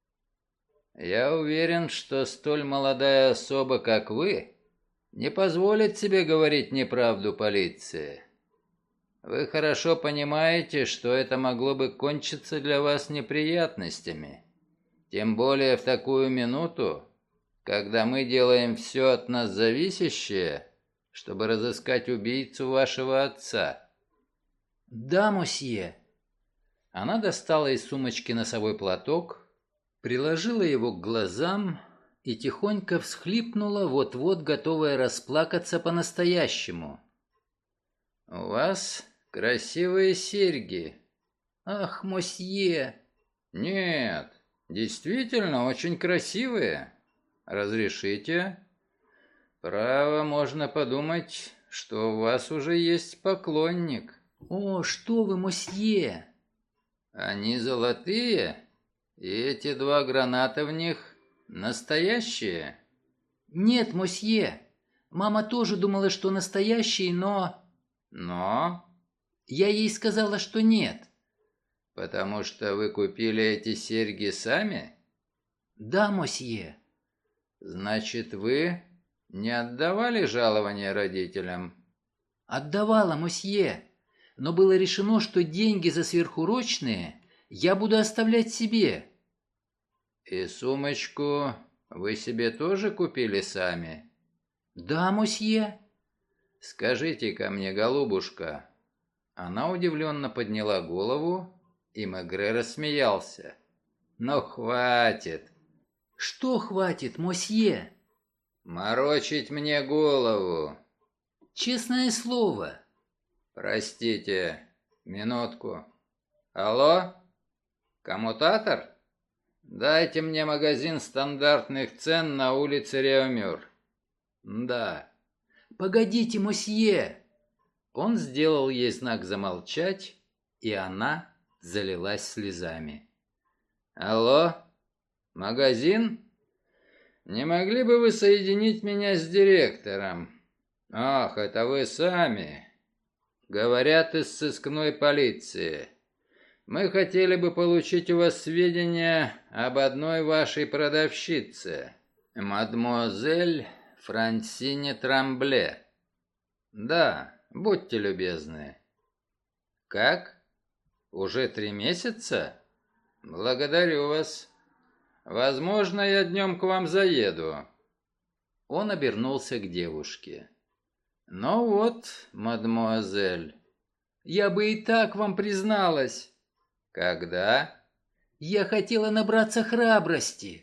«Я уверен, что столь молодая особа, как вы, не позволит себе говорить неправду полиции. Вы хорошо понимаете, что это могло бы кончиться для вас неприятностями, тем более в такую минуту, когда мы делаем все от нас зависящее, чтобы разыскать убийцу вашего отца». «Да, мосье». Она достала из сумочки носовой платок, приложила его к глазам и тихонько всхлипнула, вот-вот готовая расплакаться по-настоящему. «У вас красивые серьги». «Ах, мосье!» «Нет, действительно очень красивые. Разрешите?» «Право, можно подумать, что у вас уже есть поклонник». «О, что вы, мосье!» «Они золотые, и эти два граната в них настоящие?» «Нет, мосье, Мама тоже думала, что настоящий, но... Но? Я ей сказала, что нет. Потому что вы купили эти серьги сами? Да, мосье. Значит, вы не отдавали жалование родителям? Отдавала, мосье. Но было решено, что деньги за сверхурочные я буду оставлять себе. И сумочку вы себе тоже купили сами? Да, мосье. Скажите-ка мне, голубушка. Она удивленно подняла голову, и Мегре рассмеялся. Ну, хватит. Что хватит, мосье? Морочить мне голову. Честное слово. Простите, минутку. Алло? Коммутатор? Дайте мне магазин стандартных цен на улице Реомюр. Да. Погодите, мосье. Он сделал ей знак замолчать, и она залилась слезами. Алло? Магазин? Не могли бы вы соединить меня с директором? Ах, это вы сами. Говорят из сыскной полиции. Мы хотели бы получить у вас сведения об одной вашей продавщице, мадемуазель Франсине Трамбле. Да, будьте любезны. Как? Уже три месяца? Благодарю вас. Возможно, я днем к вам заеду. Он обернулся к девушке. Ну вот, мадемуазель. Я бы и так вам призналась. Когда? Я хотела набраться храбрости.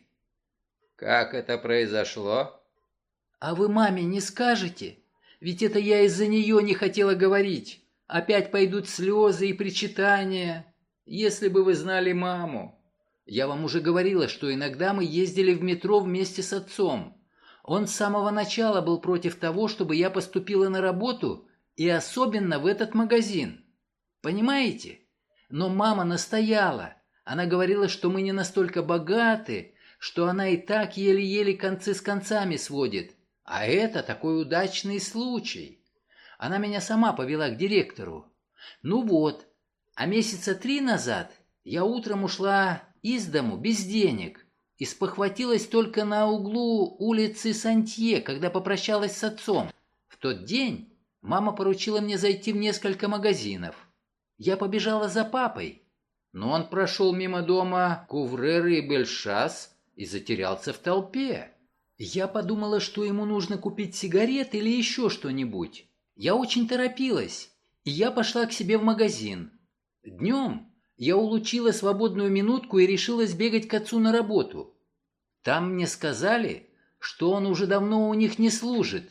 Как это произошло? А вы маме не скажете? Ведь это я из-за нее не хотела говорить. Опять пойдут слезы и причитания. Если бы вы знали маму. Я вам уже говорила, что иногда мы ездили в метро вместе с отцом. Он с самого начала был против того, чтобы я поступила на работу, и особенно в этот магазин. Понимаете? Но мама настояла. Она говорила, что мы не настолько богаты, что она и так еле-еле концы с концами сводит. А это такой удачный случай. Она меня сама повела к директору. Ну вот, а месяца три назад я утром ушла из дому без денег и спохватилась только на углу улицы Сантье, когда попрощалась с отцом. В тот день мама поручила мне зайти в несколько магазинов. Я побежала за папой, но он прошел мимо дома Кувреры и Бельшас и затерялся в толпе. Я подумала, что ему нужно купить сигарет или еще что-нибудь. Я очень торопилась, и я пошла к себе в магазин. Днем я улучила свободную минутку и решила сбегать к отцу на работу. Там мне сказали, что он уже давно у них не служит.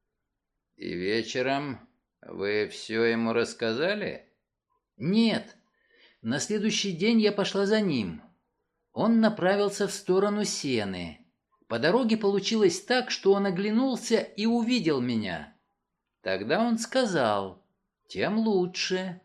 И вечером вы все ему рассказали? Нет. На следующий день я пошла за ним. Он направился в сторону Сены. По дороге получилось так, что он оглянулся и увидел меня. Тогда он сказал: «Тем лучше».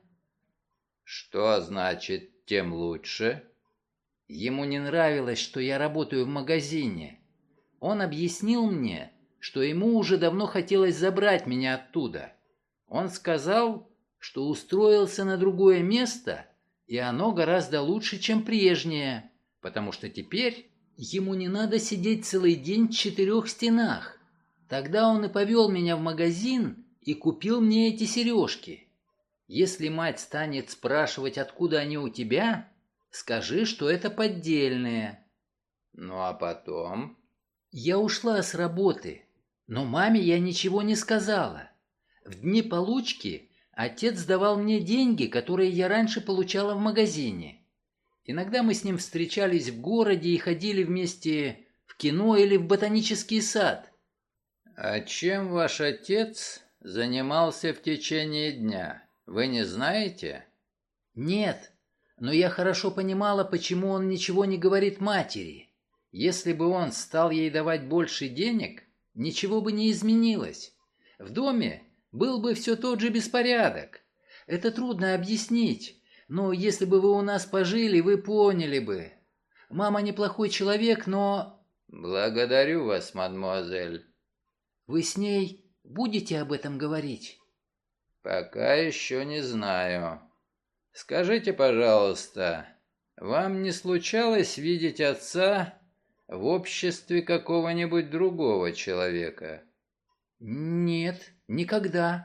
Что значит «тем лучше»? Ему не нравилось, что я работаю в магазине. Он объяснил мне, что ему уже давно хотелось забрать меня оттуда. Он сказал, что устроился на другое место, и оно гораздо лучше, чем прежнее, потому что теперь ему не надо сидеть целый день в четырех стенах. Тогда он и повел меня в магазин и купил мне эти сережки. Если мать станет спрашивать, откуда они у тебя, скажи, что это поддельные. Ну а потом? Я ушла с работы, но маме я ничего не сказала. В дни получки отец давал мне деньги, которые я раньше получала в магазине. Иногда мы с ним встречались в городе и ходили вместе в кино или в ботанический сад. А чем ваш отец занимался в течение дня? Вы не знаете? Нет, но я хорошо понимала, почему он ничего не говорит матери. Если бы он стал ей давать больше денег, ничего бы не изменилось. В доме был бы все тот же беспорядок. Это трудно объяснить, но если бы вы у нас пожили, вы поняли бы. Мама неплохой человек, но... Благодарю вас, мадемуазель. Вы с ней Будете об этом говорить? Пока еще не знаю. Скажите, пожалуйста, вам не случалось видеть отца в обществе какого-нибудь другого человека? Нет, никогда.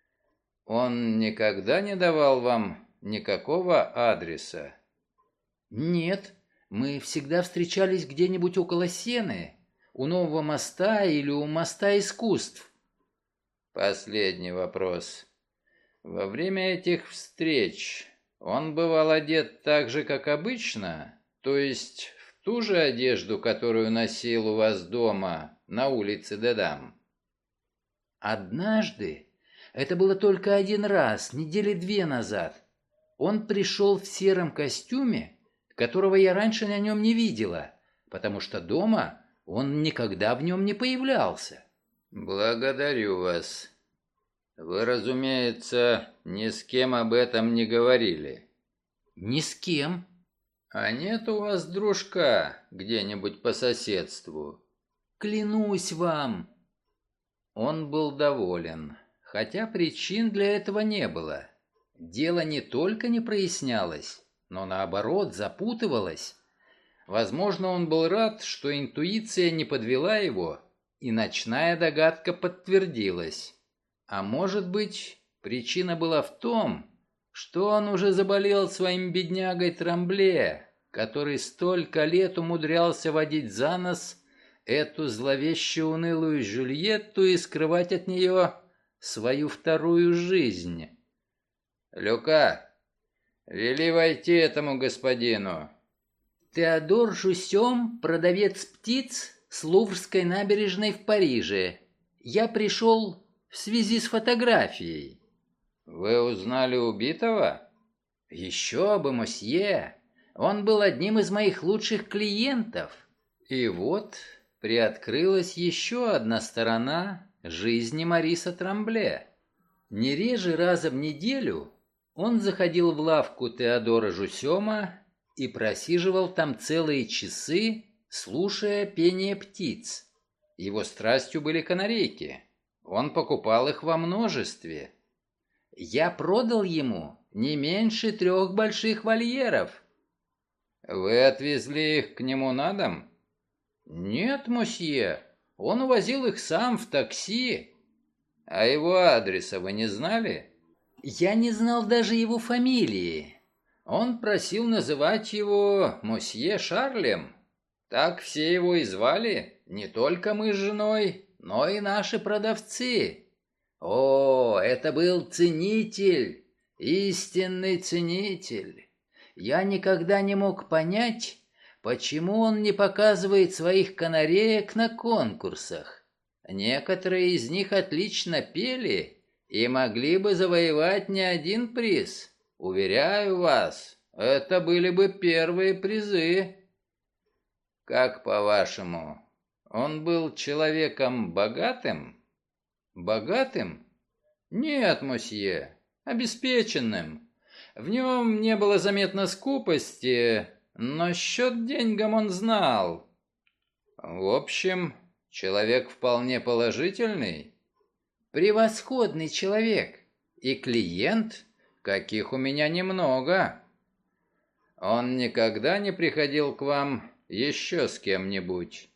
Он никогда не давал вам никакого адреса? Нет, мы всегда встречались где-нибудь около Сены, у нового моста или у моста искусств. Последний вопрос. Во время этих встреч он бывал одет так же, как обычно, то есть в ту же одежду, которую носил у вас дома на улице Дедам? Однажды, это было только один раз, недели две назад, он пришел в сером костюме, которого я раньше на нем не видела, потому что дома он никогда в нем не появлялся. Благодарю вас. Вы, разумеется, ни с кем об этом не говорили? Ни с кем. А нет у вас дружка где-нибудь по соседству? Клянусь вам. Он был доволен, хотя причин для этого не было. Дело не только не прояснялось, но наоборот запутывалось. Возможно, он был рад, что интуиция не подвела его, и ночная догадка подтвердилась. А может быть, причина была в том, что он уже заболел своим беднягой Трамбле, который столько лет умудрялся водить за нос эту зловеще унылую Жюльетту и скрывать от нее свою вторую жизнь. «Люка, вели войти этому господину». Теодор Жусем, продавец птиц с Луврской набережной в Париже. Я пришел в связи с фотографией. Вы узнали убитого? Еще бы, мосье. Он был одним из моих лучших клиентов. И вот приоткрылась еще одна сторона жизни Мариса Трамбле. Не реже раза в неделю он заходил в лавку Теодора Жусема и просиживал там целые часы, слушая пение птиц. Его страстью были канарейки. Он покупал их во множестве. Я продал ему не меньше трех больших вольеров. Вы отвезли их к нему на дом? Нет, мосье, он увозил их сам в такси. А его адреса вы не знали? Я не знал даже его фамилии. Он просил называть его мосье Шарлем. Так все его и звали, не только мы с женой, но и наши продавцы. О, это был ценитель, истинный ценитель. Я никогда не мог понять, почему он не показывает своих канареек на конкурсах. Некоторые из них отлично пели и могли бы завоевать не один приз. Уверяю вас, это были бы первые призы. Как по-вашему, он был человеком богатым? Богатым? Нет, мосье, обеспеченным. В нем не было заметно скупости, но счет деньгам он знал. В общем, человек вполне положительный. Превосходный человек. И клиент, каких у меня немного. Он никогда не приходил к вам еще с кем-нибудь?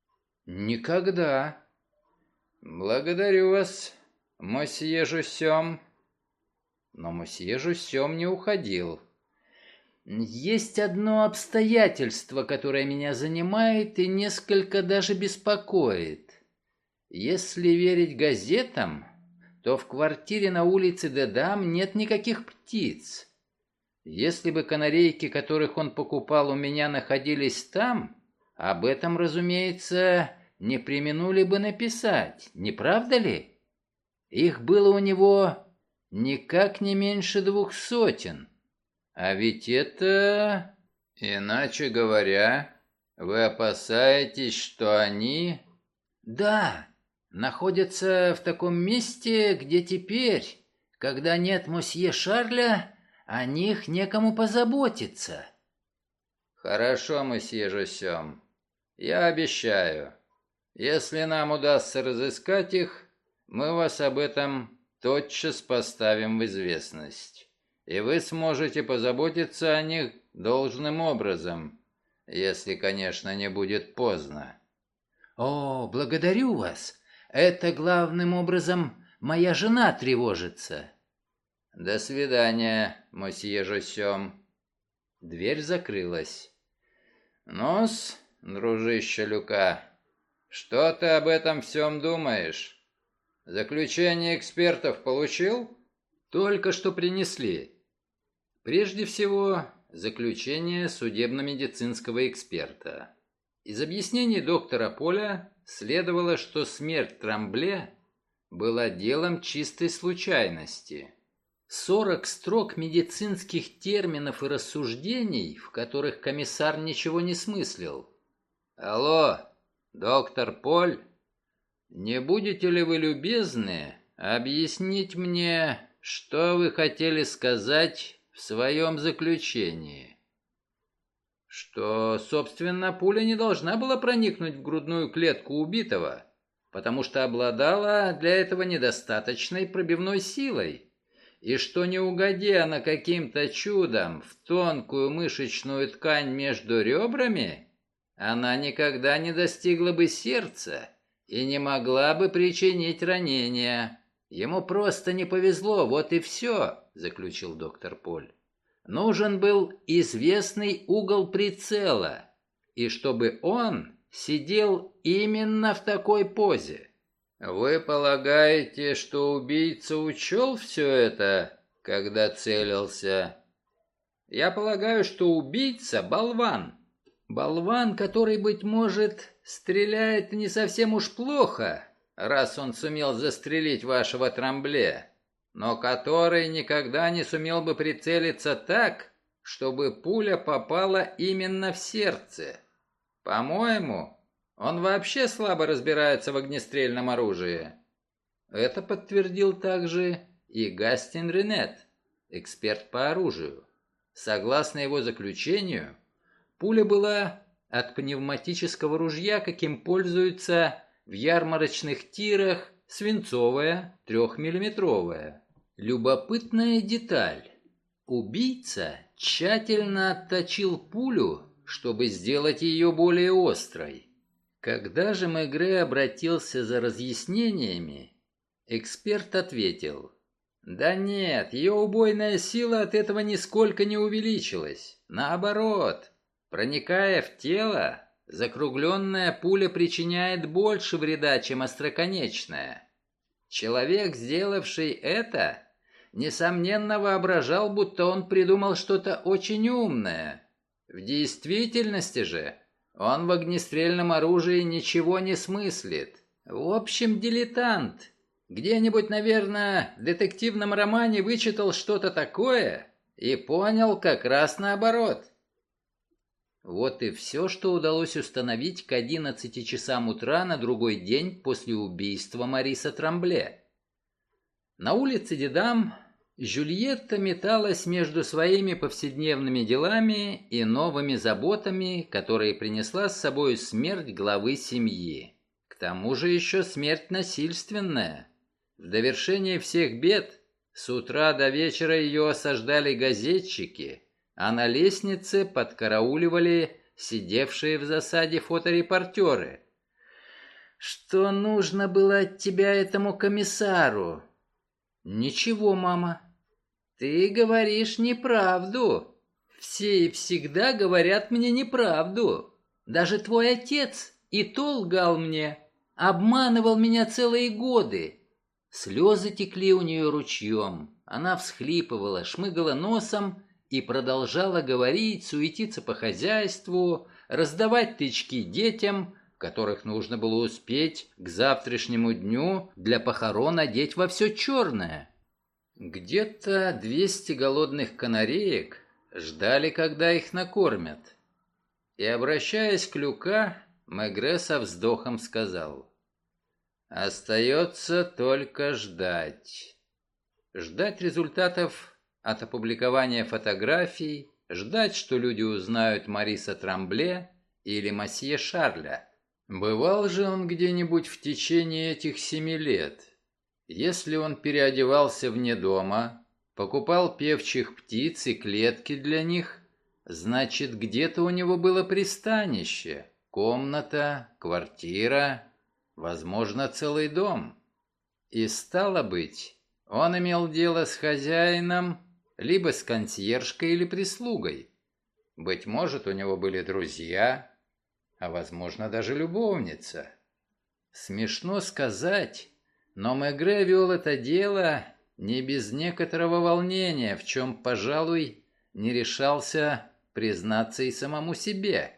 Никогда. Благодарю вас, мосье Жусем. Но мосье Жусем не уходил. Есть одно обстоятельство, которое меня занимает и несколько даже беспокоит. Если верить газетам, то в квартире на улице Дедам нет никаких птиц. Если бы канарейки, которых он покупал у меня, находились там, об этом, разумеется, не преминули бы написать, не правда ли? Их было у него никак не меньше двух сотен. А ведь это... Иначе говоря, вы опасаетесь, что они... Да, находятся в таком месте, где теперь, когда нет мосье Шарля, о них некому позаботиться. Хорошо, мосье Жусем. Я обещаю, если нам удастся разыскать их, мы вас об этом тотчас поставим в известность, и вы сможете позаботиться о них должным образом, если, конечно, не будет поздно». «О, благодарю вас. Это главным образом моя жена тревожится». «До свидания, мосье Жосем». Дверь закрылась. «Ну-с, дружище Люка, что ты об этом всем думаешь? Заключение экспертов получил?» «Только что принесли. Прежде всего, заключение судебно-медицинского эксперта. Из объяснений доктора Поля следовало, что смерть Трамбле была делом чистой случайности. Сорок строк медицинских терминов и рассуждений, в которых комиссар ничего не смыслил. «Алло, доктор Поль, не будете ли вы любезны объяснить мне, что вы хотели сказать в своем заключении?» Что, собственно, пуля не должна была проникнуть в грудную клетку убитого, потому что обладала для этого недостаточной пробивной силой, и что, не угодя она каким-то чудом в тонкую мышечную ткань между ребрами, она никогда не достигла бы сердца и не могла бы причинить ранения. Ему просто не повезло, вот и все, заключил доктор Поль. Нужен был известный угол прицела, и чтобы он сидел именно в такой позе. «Вы полагаете, что убийца учел все это, когда целился?» «Я полагаю, что убийца — болван. Болван, который, быть может, стреляет не совсем уж плохо, раз он сумел застрелить вашего Трамбле, но который никогда не сумел бы прицелиться так, чтобы пуля попала именно в сердце. По-моему, он вообще слабо разбирается в огнестрельном оружии». Это подтвердил также и Гастин Ренет, эксперт по оружию. Согласно его заключению, пуля была от пневматического ружья, каким пользуются в ярмарочных тирах, свинцовая, трехмиллиметровая. Любопытная деталь. Убийца тщательно отточил пулю, чтобы сделать ее более острой. Когда же Мегре обратился за разъяснениями, эксперт ответил: «Да нет, ее убойная сила от этого нисколько не увеличилась. Наоборот, проникая в тело, закругленная пуля причиняет больше вреда, чем остроконечная. Человек, сделавший это, несомненно воображал, будто он придумал что-то очень умное. В действительности же он в огнестрельном оружии ничего не смыслит. В общем, дилетант. Где-нибудь, наверное, в детективном романе вычитал что-то такое и понял как раз наоборот». Вот и все, что удалось установить к одиннадцати часам утра на другой день после убийства Мариса Трамбле. На улице Дидам Жюльетта металась между своими повседневными делами и новыми заботами, которые принесла с собой смерть главы семьи. К тому же еще смерть насильственная. В довершение всех бед с утра до вечера ее осаждали газетчики, а на лестнице подкарауливали сидевшие в засаде фоторепортеры. «Что нужно было от тебя этому комиссару?» «Ничего, мама. Ты говоришь неправду. Все и всегда говорят мне неправду. Даже твой отец и то лгал мне, обманывал меня целые годы». Слезы текли у нее ручьем. Она всхлипывала, шмыгала носом и продолжала говорить, суетиться по хозяйству, раздавать тычки детям, которых нужно было успеть к завтрашнему дню для похорон одеть во все черное. Где-то двести голодных канареек ждали, когда их накормят. И, обращаясь к Люка, Мегре со вздохом сказал: «Остается только ждать». Ждать результатов от опубликования фотографий, ждать, что люди узнают Мариса Трамбле или мосье Шарля. Бывал же он где-нибудь в течение этих семи лет? Если он переодевался вне дома, покупал певчих птиц и клетки для них, значит, где-то у него было пристанище, комната, квартира, возможно, целый дом. И стало быть, он имел дело с хозяином, либо с консьержкой или прислугой. Быть может, у него были друзья, а возможно, даже любовница. Смешно сказать, но Мегре вел это дело не без некоторого волнения, в чем, пожалуй, не решался признаться и самому себе.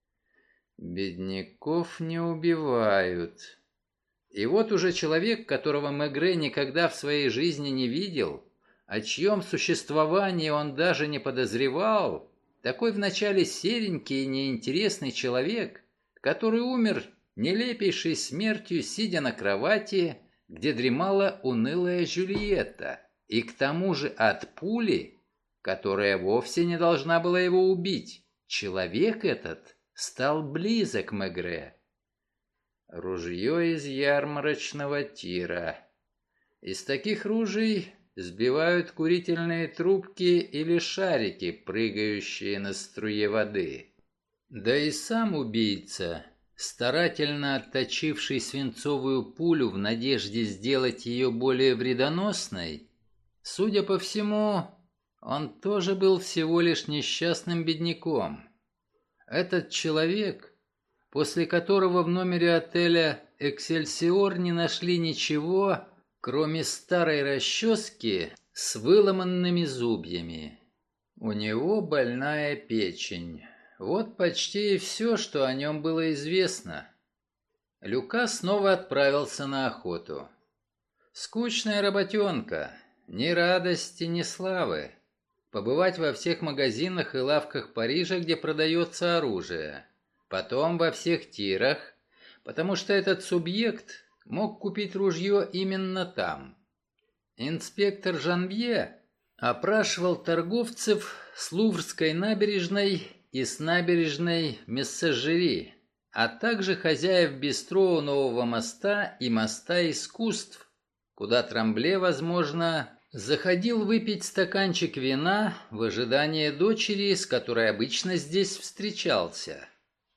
Бедняков не убивают. И вот уже человек, которого Мегре никогда в своей жизни не видел, о чьем существовании он даже не подозревал, такой вначале серенький и неинтересный человек, который умер нелепейшей смертью, сидя на кровати, где дремала унылая Жюльетта, и к тому же от пули, которая вовсе не должна была его убить. Человек этот стал близок Мегре. Ружье из ярмарочного тира. Из таких ружей сбивают курительные трубки или шарики, прыгающие на струе воды. Да и сам убийца, старательно отточивший свинцовую пулю в надежде сделать ее более вредоносной, судя по всему, он тоже был всего лишь несчастным бедняком. Этот человек, после которого в номере отеля «Эксельсиор» не нашли ничего, кроме старой расчески с выломанными зубьями. У него больная печень. Вот почти и все, что о нем было известно. Люка снова отправился на охоту. Скучная работенка, ни радости, ни славы. Побывать во всех магазинах и лавках Парижа, где продается оружие. Потом во всех тирах, потому что этот субъект мог купить ружье именно там. Инспектор Жанвье опрашивал торговцев с Луврской набережной и с набережной Мессажери, а также хозяев бистро у Нового моста и моста искусств, куда Трамбле, возможно, заходил выпить стаканчик вина в ожидании дочери, с которой обычно здесь встречался.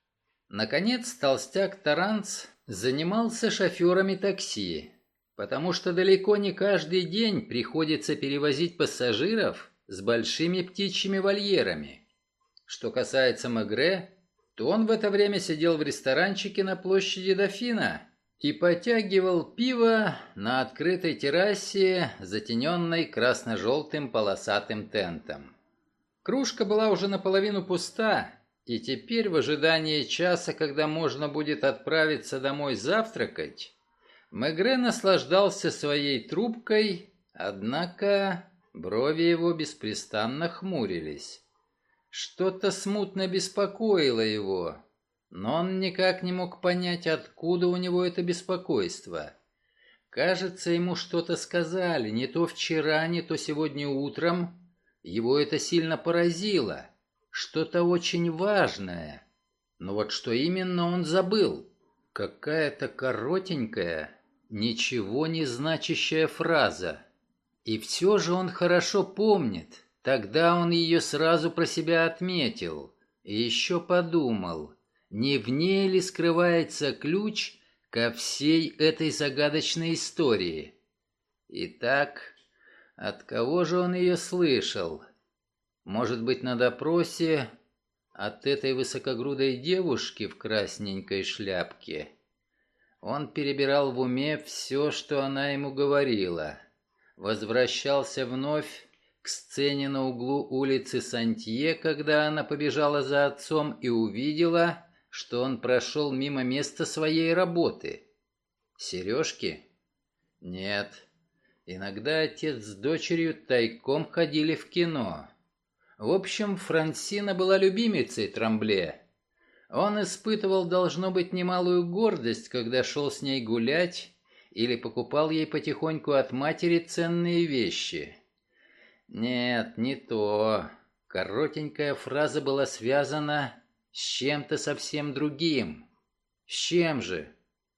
Наконец, толстяк Таранц занимался шоферами такси, потому что далеко не каждый день приходится перевозить пассажиров с большими птичьими вольерами. Что касается Мегре, то он в это время сидел в ресторанчике на площади Дофина и потягивал пиво на открытой террасе, затененной красно-желтым полосатым тентом. Кружка была уже наполовину пуста, и теперь в ожидании часа, когда можно будет отправиться домой завтракать, Мегре наслаждался своей трубкой, однако брови его беспрестанно хмурились. Что-то смутно беспокоило его, но он никак не мог понять, откуда у него это беспокойство. Кажется, ему что-то сказали, не то вчера, не то сегодня утром. Его это сильно поразило. Что-то очень важное. Но вот что именно он забыл. Какая-то коротенькая, ничего не значащая фраза. И все же он хорошо помнит. Тогда он ее сразу про себя отметил. И еще подумал, не в ней ли скрывается ключ ко всей этой загадочной истории. Итак, от кого же он ее слышал? Может быть, на допросе от этой высокогрудой девушки в красненькой шляпке? Он перебирал в уме все, что она ему говорила. Возвращался вновь к сцене на углу улицы Сантье, когда она побежала за отцом и увидела, что он прошел мимо места своей работы. Сережки? Нет. Иногда отец с дочерью тайком ходили в кино. В общем, Франсина была любимицей Трамбле. Он испытывал, должно быть, немалую гордость, когда шел с ней гулять или покупал ей потихоньку от матери ценные вещи. Нет, не то. Коротенькая фраза была связана с чем-то совсем другим. С чем же?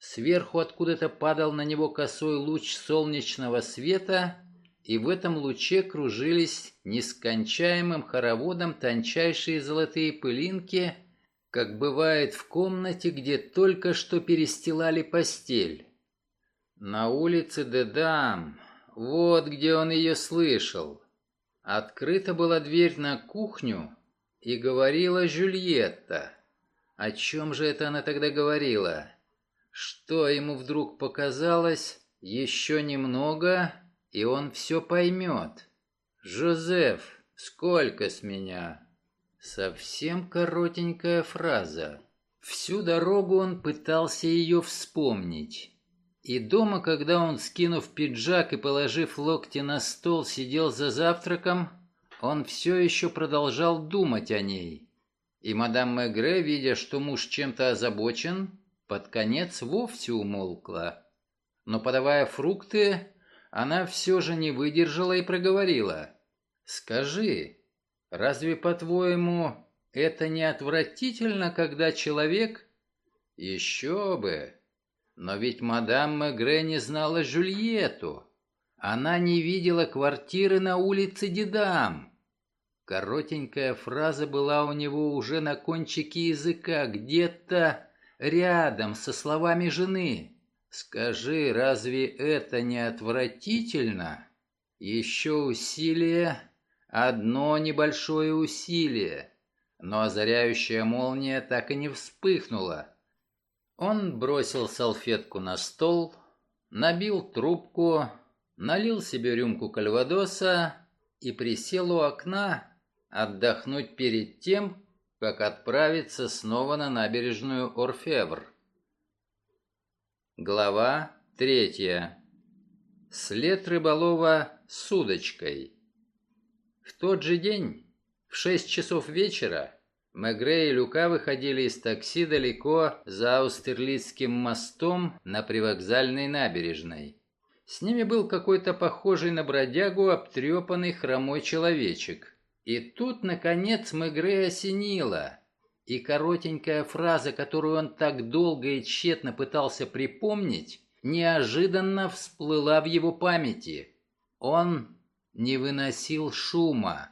Сверху откуда-то падал на него косой луч солнечного света, и в этом луче кружились нескончаемым хороводом тончайшие золотые пылинки, как бывает в комнате, где только что перестилали постель. На улице Дедам, вот где он ее слышал. Открыта была дверь на кухню, и говорила Жюльетта. О чем же это она тогда говорила? Что ему вдруг показалось? Еще немного, и он все поймет. «Жозеф, сколько с меня?» Совсем коротенькая фраза. Всю дорогу он пытался ее вспомнить. И дома, когда он, скинув пиджак и положив локти на стол, сидел за завтраком, он все еще продолжал думать о ней. И мадам Мегре, видя, что муж чем-то озабочен, под конец вовсе умолкла. Но, подавая фрукты, она все же не выдержала и проговорила. «Скажи, разве, по-твоему, это не отвратительно, когда человек...» «Еще бы! Но ведь мадам Мегре не знала Жюльетту. Она не видела квартиры на улице Дидам». Коротенькая фраза была у него уже на кончике языка, где-то рядом со словами жены. «Скажи, разве это не отвратительно?» Еще усилие, одно небольшое усилие, но озаряющая молния так и не вспыхнула. Он бросил салфетку на стол, набил трубку, налил себе рюмку кальвадоса и присел у окна отдохнуть перед тем, как отправиться снова на набережную Орфевр. Глава третья. След рыболова с удочкой. В тот же день, в шесть часов вечера, Мегре и Люка выходили из такси далеко за Аустерлицким мостом на привокзальной набережной. С ними был какой-то похожий на бродягу обтрепанный хромой человечек. И тут, наконец, Мегре осенило, и коротенькая фраза, которую он так долго и тщетно пытался припомнить, неожиданно всплыла в его памяти. Он не выносил шума.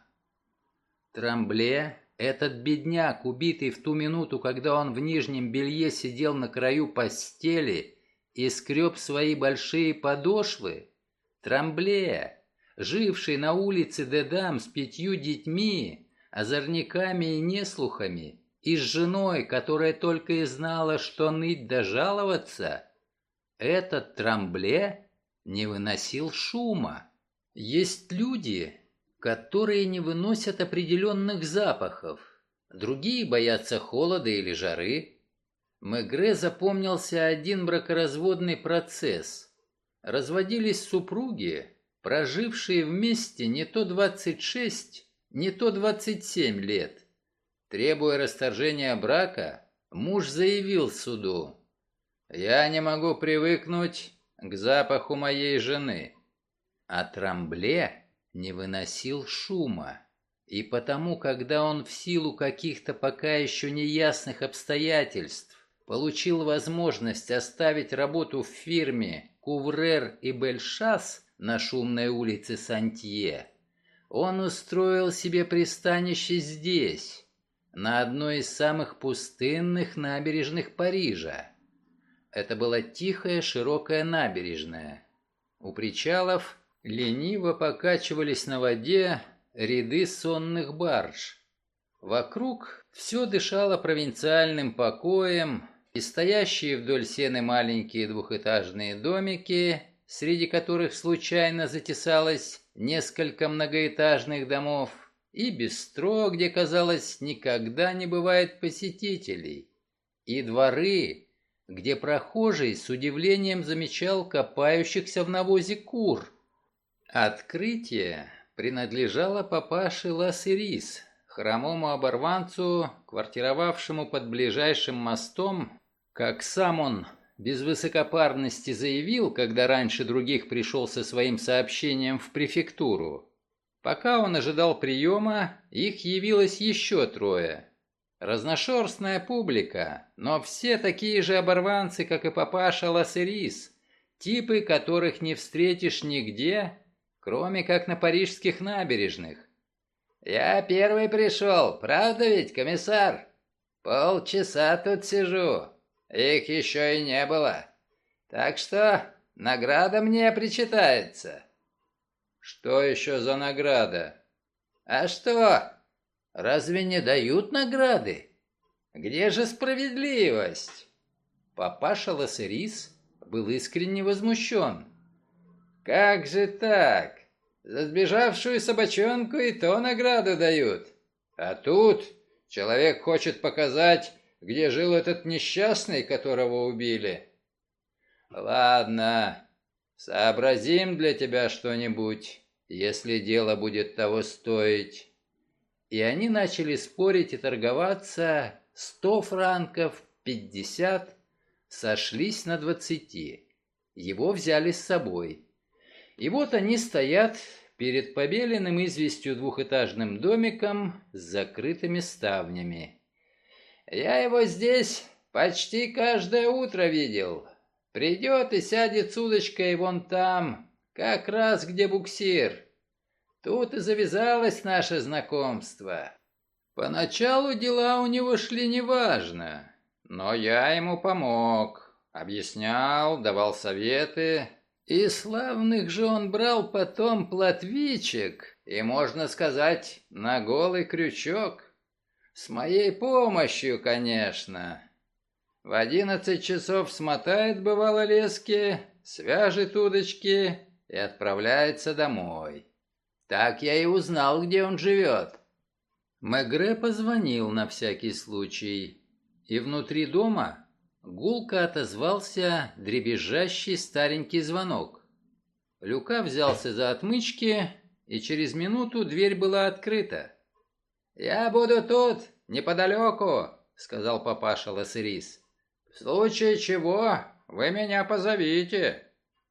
Трамбле, этот бедняк, убитый в ту минуту, когда он в нижнем белье сидел на краю постели и скреб свои большие подошвы, Трамбле, живший на улице Дедам с пятью детьми, озорниками и неслухами, и с женой, которая только и знала, что ныть да жаловаться, этот Трамбле не выносил шума. Есть люди, которые не выносят определенных запахов, другие боятся холода или жары. Мегре запомнился один бракоразводный процесс. Разводились супруги, прожившие вместе не то двадцать шесть, не то двадцать семь лет. Требуя расторжения брака, муж заявил суду: «Я не могу привыкнуть к запаху моей жены». А Трамбле не выносил шума, и потому, когда он в силу каких-то пока еще неясных обстоятельств получил возможность оставить работу в фирме «Куврер и Бельшас» на шумной улице Сантье, он устроил себе пристанище здесь, на одной из самых пустынных набережных Парижа. Это была тихая широкая набережная. У причалов лениво покачивались на воде ряды сонных барж. Вокруг все дышало провинциальным покоем, и стоящие вдоль сены маленькие двухэтажные домики, среди которых случайно затесалось несколько многоэтажных домов, и бистро, где, казалось, никогда не бывает посетителей, и дворы, где прохожий с удивлением замечал копающихся в навозе кур. Открытие принадлежало папаше Лассерис, хромому оборванцу, квартировавшему под ближайшим мостом, как сам он без высокопарности заявил, когда раньше других пришел со своим сообщением в префектуру. Пока он ожидал приема, их явилось еще трое. Разношерстная публика, но все такие же оборванцы, как и папаша Лассерис, типы, которых не встретишь нигде, кроме как на парижских набережных. «Я первый пришел, правда ведь, комиссар? Полчаса тут сижу, их еще и не было. Так что награда мне причитается». «Что еще за награда?» «А что, разве не дают награды? Где же справедливость?» Папаша Лассерис был искренне возмущен. «Как же так? За сбежавшую собачонку и то награду дают. А тут человек хочет показать, где жил этот несчастный, которого убили. Ладно, сообразим для тебя что-нибудь, если дело будет того стоить». И они начали спорить и торговаться. Сто франков, пятьдесят, сошлись на двадцати. Его взяли с собой. И вот они стоят перед побеленным известью двухэтажным домиком с закрытыми ставнями. «Я его здесь почти каждое утро видел. Придет и сядет с удочкой вон там, как раз где буксир. Тут и завязалось наше знакомство. Поначалу дела у него шли неважно, но я ему помог, объяснял, давал советы. И славных же он брал потом плотвичек, и, можно сказать, на голый крючок. С моей помощью, конечно. В одиннадцать часов смотает, бывало, лески, свяжет удочки и отправляется домой. Так я и узнал, где он живет». Мегре позвонил на всякий случай, и внутри дома гулко отозвался дребезжащий старенький звонок. Люка взялся за отмычки, и через минуту дверь была открыта. «Я буду тут, неподалеку», — сказал папаша Лассерис. «В случае чего вы меня позовите».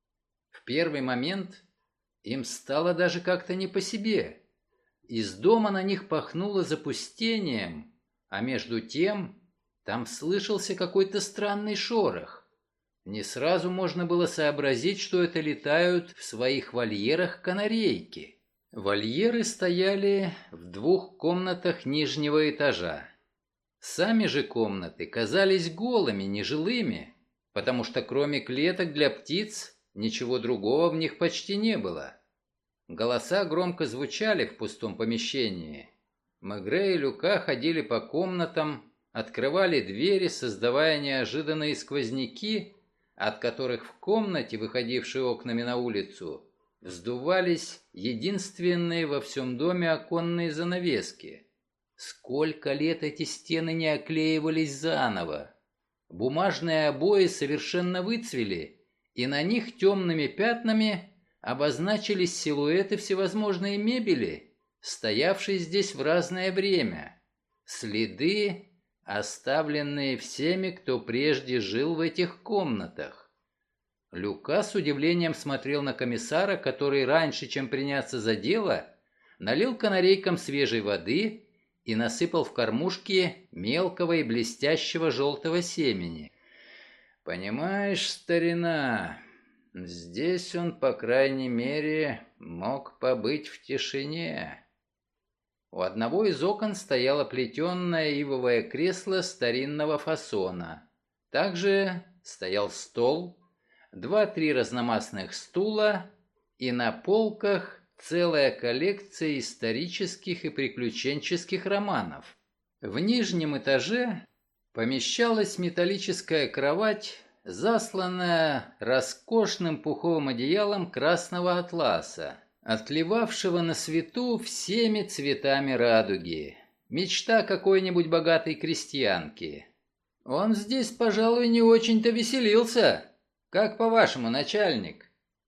В первый момент им стало даже как-то не по себе. Из дома на них пахнуло запустением, а между тем там слышался какой-то странный шорох. Не сразу можно было сообразить, что это летают в своих вольерах канарейки. Вольеры стояли в двух комнатах нижнего этажа. Сами же комнаты казались голыми, нежилыми, потому что кроме клеток для птиц ничего другого в них почти не было. Голоса громко звучали в пустом помещении. Мегре и Люка ходили по комнатам, открывали двери, создавая неожиданные сквозняки, от которых в комнате, выходившей окнами на улицу, вздувались единственные во всем доме оконные занавески. Сколько лет эти стены не оклеивались заново. Бумажные обои совершенно выцвели, и на них темными пятнами обозначились силуэты всевозможной мебели, стоявшей здесь в разное время. Следы, оставленные всеми, кто прежде жил в этих комнатах. Люка с удивлением смотрел на комиссара, который раньше, чем приняться за дело, налил канарейкам свежей воды и насыпал в кормушки мелкого и блестящего желтого семени. «Понимаешь, старина, здесь он, по крайней мере, мог побыть в тишине». У одного из окон стояло плетеное ивовое кресло старинного фасона. Также стоял стол, два-три разномастных стула, и на полках целая коллекция исторических и приключенческих романов. В нижнем этаже помещалась металлическая кровать, засланная роскошным пуховым одеялом красного атласа, отливавшего на свету всеми цветами радуги. Мечта какой-нибудь богатой крестьянки. Он здесь, пожалуй, не очень-то веселился. Как по-вашему, начальник?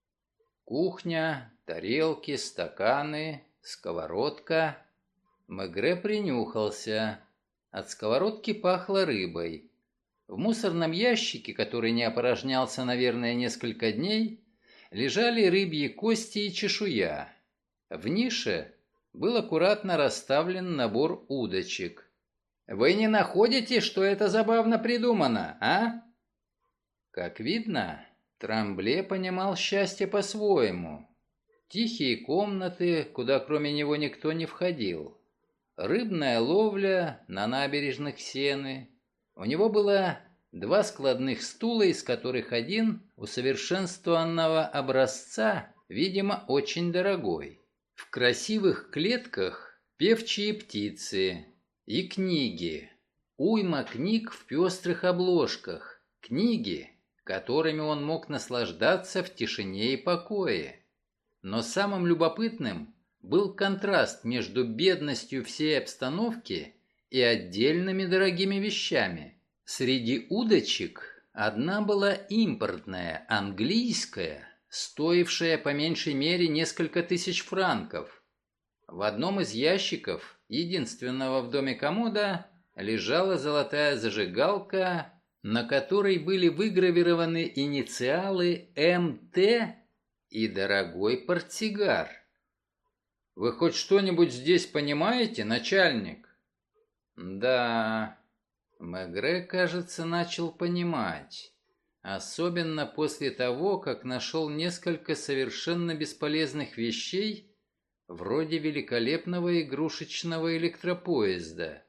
Кухня, тарелки, стаканы, сковородка. Мегре принюхался. От сковородки пахло рыбой. В мусорном ящике, который не опорожнялся, наверное, несколько дней, лежали рыбьи кости и чешуя. В нише был аккуратно расставлен набор удочек. Вы не находите, что это забавно придумано, а? Как видно, Трамбле понимал счастье по-своему. Тихие комнаты, куда кроме него никто не входил. Рыбная ловля на набережных Сены. У него было два складных стула, из которых один усовершенствованного образца, видимо, очень дорогой. В красивых клетках певчие птицы и книги. Уйма книг в пестрых обложках. Книги, которыми он мог наслаждаться в тишине и покое. Но самым любопытным был контраст между бедностью всей обстановки и отдельными дорогими вещами. Среди удочек одна была импортная, английская, стоившая по меньшей мере несколько тысяч франков. В одном из ящиков, единственного в доме комода, лежала золотая зажигалка, на которой были выгравированы инициалы эм тэ и дорогой портсигар. «Вы хоть что-нибудь здесь понимаете, начальник?» «Да...» Мегре, кажется, начал понимать. Особенно после того, как нашел несколько совершенно бесполезных вещей, вроде великолепного игрушечного электропоезда.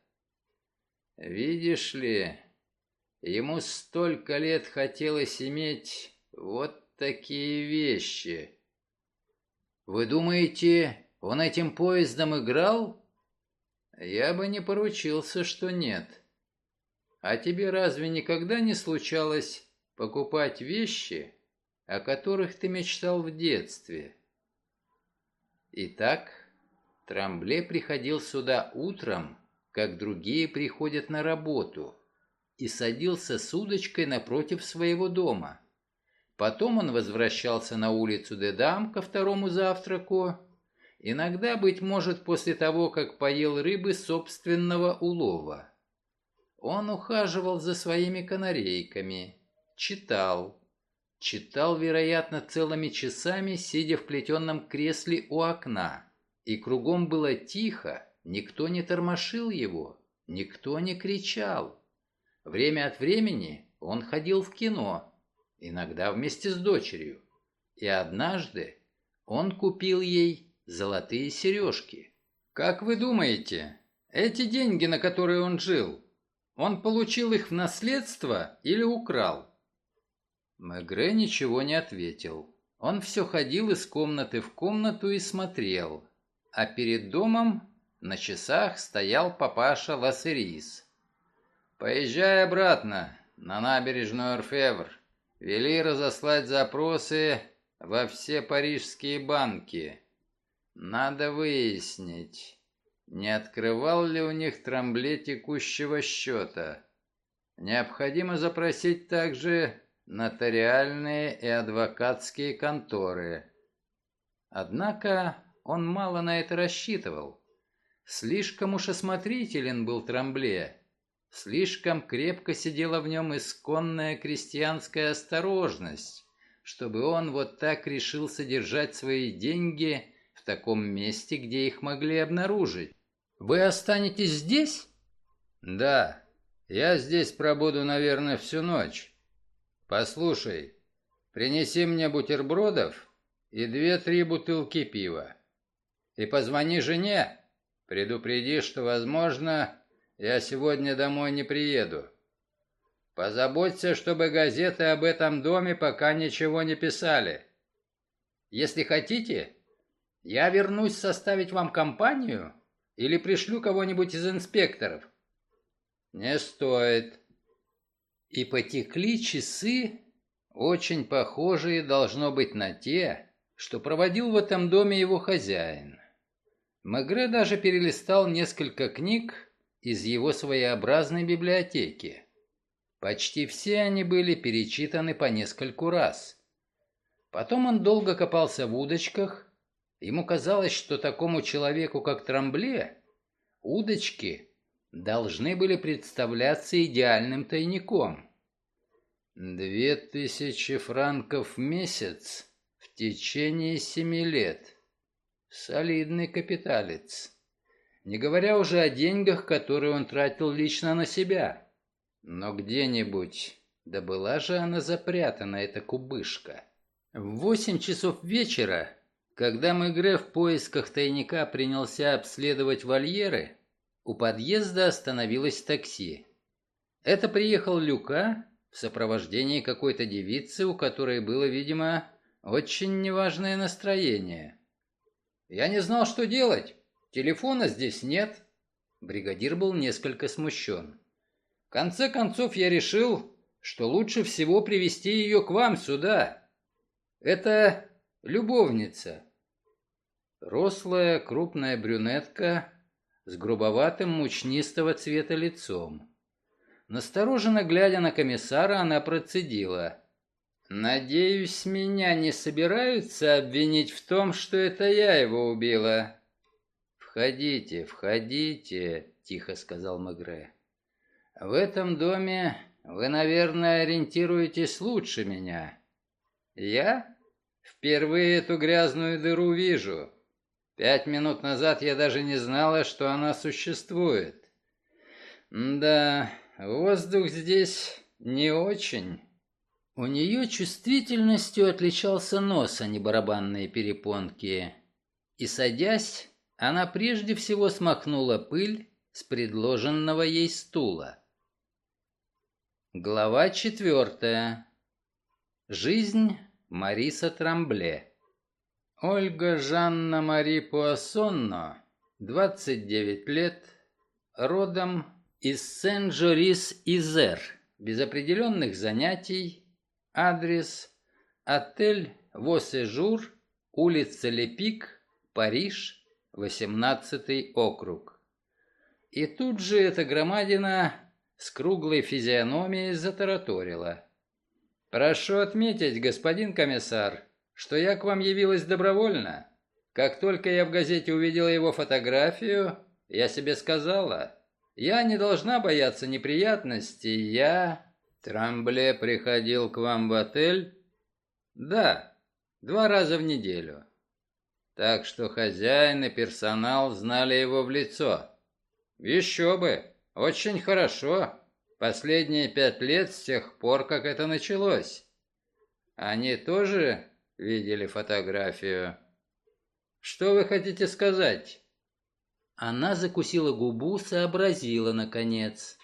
Видишь ли, ему столько лет хотелось иметь вот такие вещи. Вы думаете, он этим поездом играл? Я бы не поручился, что нет. А тебе разве никогда не случалось покупать вещи, о которых ты мечтал в детстве? Итак, Трамбле приходил сюда утром, как другие приходят на работу, и садился с удочкой напротив своего дома. Потом он возвращался на улицу Дедам ко второму завтраку, иногда, быть может, после того, как поел рыбы собственного улова. Он ухаживал за своими канарейками, читал. Читал, вероятно, целыми часами, сидя в плетеном кресле у окна. И кругом было тихо, никто не тормошил его, никто не кричал. Время от времени он ходил в кино, иногда вместе с дочерью. И однажды он купил ей золотые сережки. Как вы думаете, эти деньги, на которые он жил, он получил их в наследство или украл? Мегре ничего не ответил. Он все ходил из комнаты в комнату и смотрел. А перед домом на часах стоял папаша Лассерис. «Поезжай обратно на набережную Орфевр. Вели разослать запросы во все парижские банки. Надо выяснить, не открывал ли у них Трамбле текущего счета. Необходимо запросить также нотариальные и адвокатские конторы». Однако он мало на это рассчитывал. Слишком уж осмотрителен был Трамбле. Слишком крепко сидела в нем исконная крестьянская осторожность, чтобы он вот так решился держать свои деньги в таком месте, где их могли обнаружить. «Вы останетесь здесь?» «Да, я здесь пробуду, наверное, всю ночь. Послушай, принеси мне бутербродов и две-три бутылки пива. И позвони жене, предупреди, что, возможно, я сегодня домой не приеду. Позаботься, чтобы газеты об этом доме пока ничего не писали. Если хотите, я вернусь составить вам компанию или пришлю кого-нибудь из инспекторов». «Не стоит». И потекли часы, очень похожие, должно быть, на те, что проводил в этом доме его хозяин. Мегре даже перелистал несколько книг из его своеобразной библиотеки. Почти все они были перечитаны по нескольку раз. Потом он долго копался в удочках. Ему казалось, что такому человеку, как Трамбле, удочки должны были представляться идеальным тайником. Две тысячи франков в месяц в течение семи лет. Солидный капиталец. Не говоря уже о деньгах, которые он тратил лично на себя. Но где-нибудь, да была же она запрятана, эта кубышка. В восемь часов вечера, когда Мегре в поисках тайника принялся обследовать вольеры, у подъезда остановилось такси. Это приехал Люка в сопровождении какой-то девицы, у которой было, видимо, очень неважное настроение. «Я не знал, что делать. Телефона здесь нет». Бригадир был несколько смущен. «В конце концов я решил, что лучше всего привести ее к вам сюда. Это любовница». Рослая, крупная брюнетка с грубоватым мучнистого цвета лицом. Настороженно глядя на комиссара, она процедила: «Надеюсь, меня не собираются обвинить в том, что это я его убила?» «Входите, входите», — тихо сказал Мегре. «В этом доме вы, наверное, ориентируетесь лучше меня. Я впервые эту грязную дыру вижу. Пять минут назад я даже не знала, что она существует. Да, воздух здесь не очень». У нее чувствительностью отличался нос, а не барабанные перепонки. И, садясь, она прежде всего смахнула пыль с предложенного ей стула. Глава четвертая. Жизнь Мариса Трамбле. Ольга Жанна Мари Пуассонно, двадцать девять лет, родом из Сен-Жорис-Изер, без определенных занятий, адрес отель Во-Сежур, улица Лепик, Париж, восемнадцатый округ. И тут же эта громадина с круглой физиономией затараторила: «Прошу отметить, господин комиссар, что я к вам явилась добровольно. Как только я в газете увидела его фотографию, я себе сказала, я не должна бояться неприятностей, я...» «Трамбле приходил к вам в отель?» «Да, два раза в неделю». «Так что хозяин и персонал знали его в лицо?» «Еще бы, очень хорошо. Последние пять лет с тех пор, как это началось». «Они тоже видели фотографию?» «Что вы хотите сказать?» Она закусила губу, сообразила наконец.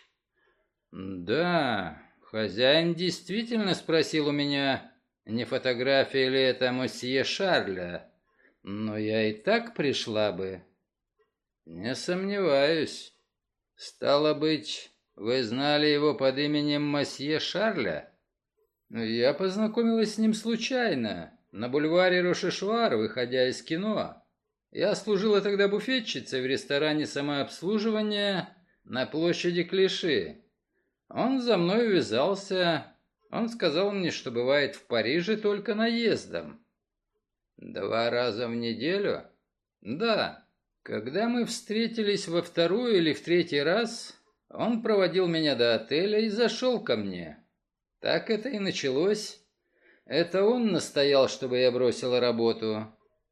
«Да, хозяин действительно спросил у меня, не фотография ли это мосье Шарля, но я и так пришла бы». «Не сомневаюсь. Стало быть, вы знали его под именем мосье Шарля?» «Я познакомилась с ним случайно, на бульваре Рошешвар, выходя из кино. Я служила тогда буфетчицей в ресторане самообслуживания на площади Клиши. Он за мной увязался. Он сказал мне, что бывает в Париже только наездом». «Два раза в неделю?» «Да. Когда мы встретились во второй или в третий раз, он проводил меня до отеля и зашел ко мне. Так это и началось. Это он настоял, чтобы я бросила работу».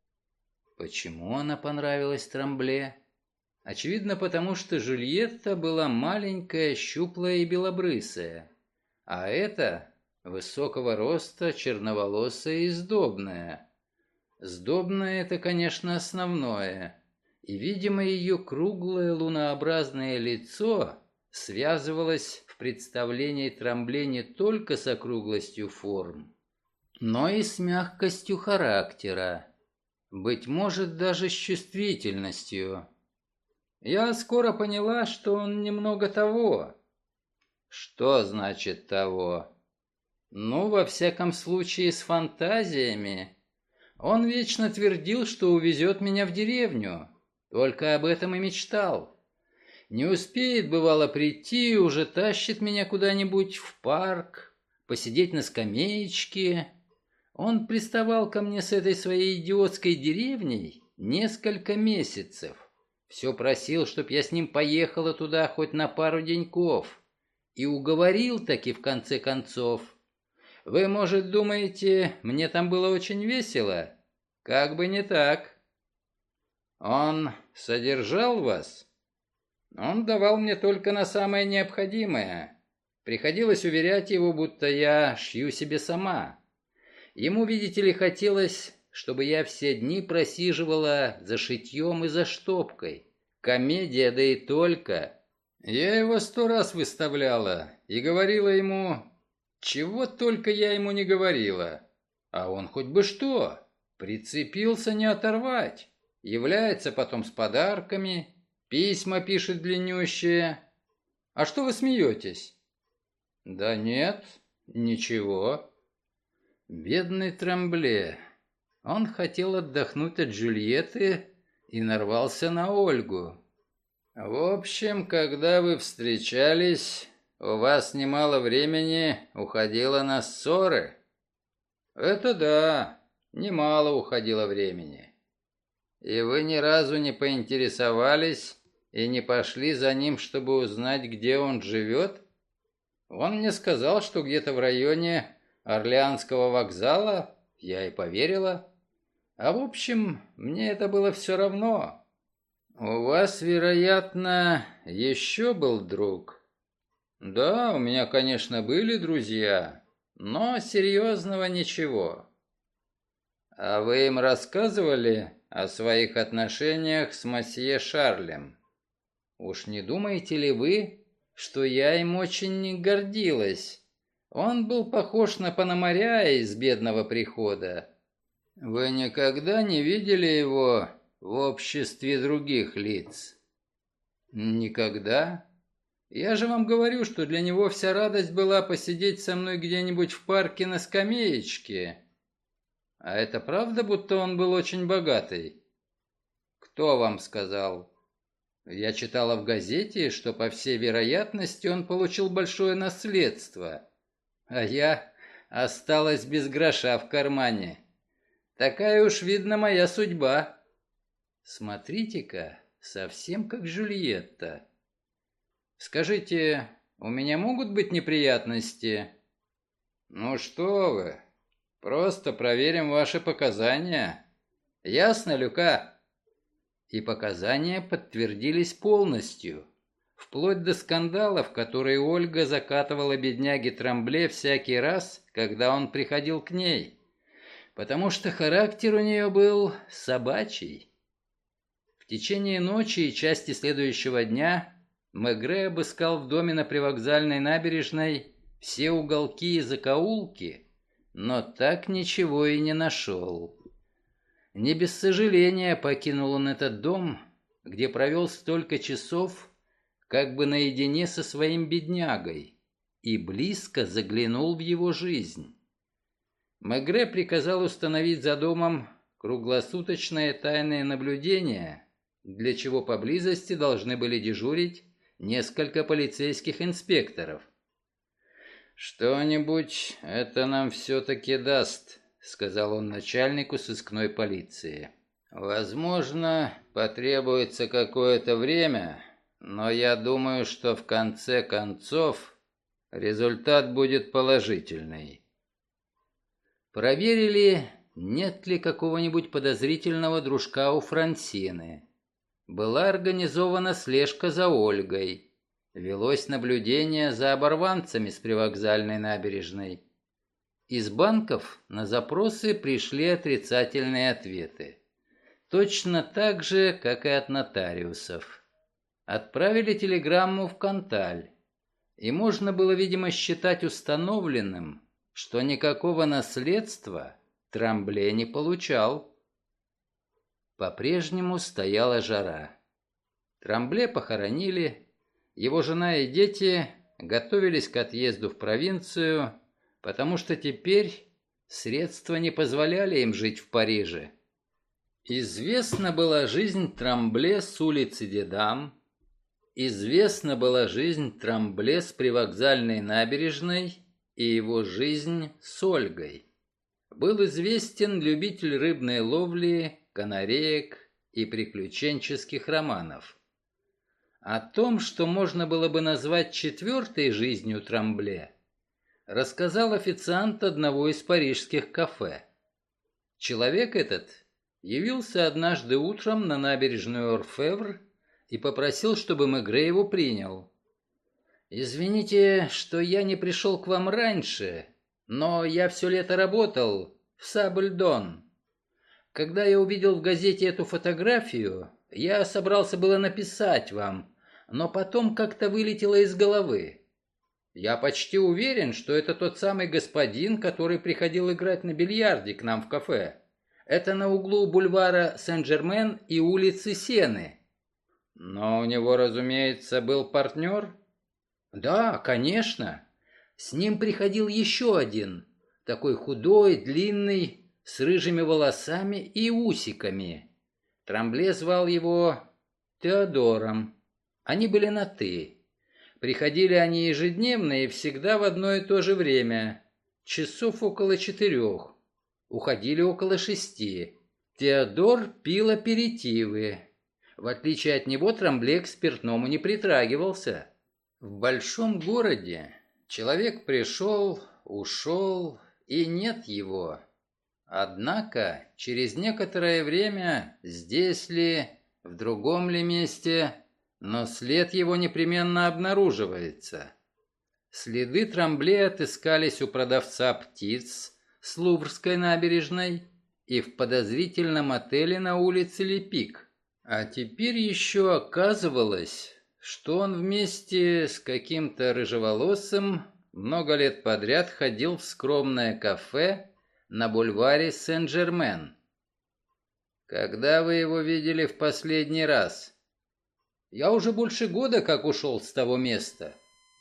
Почему она понравилась Трамбле? Очевидно, потому что Жюльетта была маленькая, щуплая и белобрысая, а эта высокого роста, черноволосая и сдобная. Сдобное — это, конечно, основное, и, видимо, ее круглое лунообразное лицо связывалось в представлении Трамбле не только с округлостью форм, но и с мягкостью характера, быть может, даже с чувствительностью. Я скоро поняла, что он немного того. Что значит того? Ну, во всяком случае, с фантазиями. Он вечно твердил, что увезет меня в деревню. Только об этом и мечтал. Не успеет, бывало, прийти, уже тащит меня куда-нибудь в парк, посидеть на скамеечке. Он приставал ко мне с этой своей идиотской деревней несколько месяцев. Все просил, чтоб я с ним поехала туда хоть на пару деньков. И уговорил таки в конце концов. Вы, может, думаете, мне там было очень весело? Как бы не так. Он содержал вас? Он давал мне только на самое необходимое. Приходилось уверять его, будто я шью себе сама. Ему, видите ли, хотелось, чтобы я все дни просиживала за шитьем и за штопкой. Комедия, да и только. Я его сто раз выставляла и говорила ему, чего только я ему не говорила. А он хоть бы что, прицепился не оторвать. Является потом с подарками, письма пишет длиннющие. А что вы смеетесь? Да нет, ничего. Бедный Трамбле. Он хотел отдохнуть от Джульетты и нарвался на Ольгу. В общем, когда вы встречались, у вас немало времени уходило на ссоры. Это да, немало уходило времени. И вы ни разу не поинтересовались и не пошли за ним, чтобы узнать, где он живет? Он мне сказал, что где-то в районе Орлеанского вокзала, я и поверила. А в общем, мне это было все равно. У вас, вероятно, еще был друг? Да, у меня, конечно, были друзья, но серьезного ничего. А вы им рассказывали о своих отношениях с мосье Шарлем? Уж не думаете ли вы, что я им очень гордилась? Он был похож на пономаря из бедного прихода. Вы никогда не видели его в обществе других лиц? Никогда. Я же вам говорю, что для него вся радость была посидеть со мной где-нибудь в парке на скамеечке. А это правда, будто он был очень богатый? Кто вам сказал? Я читала в газете, что по всей вероятности он получил большое наследство, а я осталась без гроша в кармане. Такая уж, видно, моя судьба. Смотрите-ка, совсем как Джульетта. Скажите, у меня могут быть неприятности? Ну что вы, просто проверим ваши показания. Ясно, Люка? И показания подтвердились полностью, вплоть до скандалов, которые Ольга закатывала бедняге Трамбле всякий раз, когда он приходил к ней, потому что характер у нее был собачий. В течение ночи и части следующего дня Мегре обыскал в доме на привокзальной набережной все уголки и закоулки, но так ничего и не нашел. Не без сожаления покинул он этот дом, где провел столько часов, как бы наедине со своим беднягой, и близко заглянул в его жизнь. Мегре приказал установить за домом круглосуточное тайное наблюдение, для чего поблизости должны были дежурить несколько полицейских инспекторов. «Что-нибудь это нам все-таки даст», — сказал он начальнику сыскной полиции. «Возможно, потребуется какое-то время, но я думаю, что в конце концов результат будет положительный». Проверили, нет ли какого-нибудь подозрительного дружка у Франсины. Была организована слежка за Ольгой. Велось наблюдение за оборванцами с привокзальной набережной. Из банков на запросы пришли отрицательные ответы. Точно так же, как и от нотариусов. Отправили телеграмму в Канталь. И можно было, видимо, считать установленным, что никакого наследства Трамбле не получал. По-прежнему стояла жара. Трамбле похоронили, его жена и дети готовились к отъезду в провинцию, потому что теперь средства не позволяли им жить в Париже. Известна была жизнь Трамбле с улицы Дедам, известна была жизнь Трамбле с привокзальной набережной и его жизнь с Ольгой. Был известен любитель рыбной ловли, канареек и приключенческих романов. О том, что можно было бы назвать четвертой жизнью Трамбле, рассказал официант одного из парижских кафе. Человек этот явился однажды утром на набережную Орфевр и попросил, чтобы Мегре его принял. «Извините, что я не пришел к вам раньше, но я все лето работал в Сабль-Дон. Когда я увидел в газете эту фотографию, я собрался было написать вам, но потом как-то вылетело из головы. Я почти уверен, что это тот самый господин, который приходил играть на бильярде к нам в кафе. Это на углу бульвара Сен-Жермен и улицы Сены». «Но у него, разумеется, был партнер?» «Да, конечно. С ним приходил еще один, такой худой, длинный, с рыжими волосами и усиками. Трамбле звал его Теодором. Они были на «ты». Приходили они ежедневно и всегда в одно и то же время, часов около четырех. Уходили около шести. Теодор пил аперитивы. В отличие от него, Трамбле к спиртному не притрагивался. В большом городе человек пришел, ушел, и нет его. Однако через некоторое время, здесь ли, в другом ли месте, но след его непременно обнаруживается. Следы Трамбле отыскались у продавца птиц с Луврской набережной и в подозрительном отеле на улице Лепик. А теперь еще оказывалось, что он вместе с каким-то рыжеволосым много лет подряд ходил в скромное кафе на бульваре Сен-Жермен. Когда вы его видели в последний раз? Я уже больше года как ушел с того места.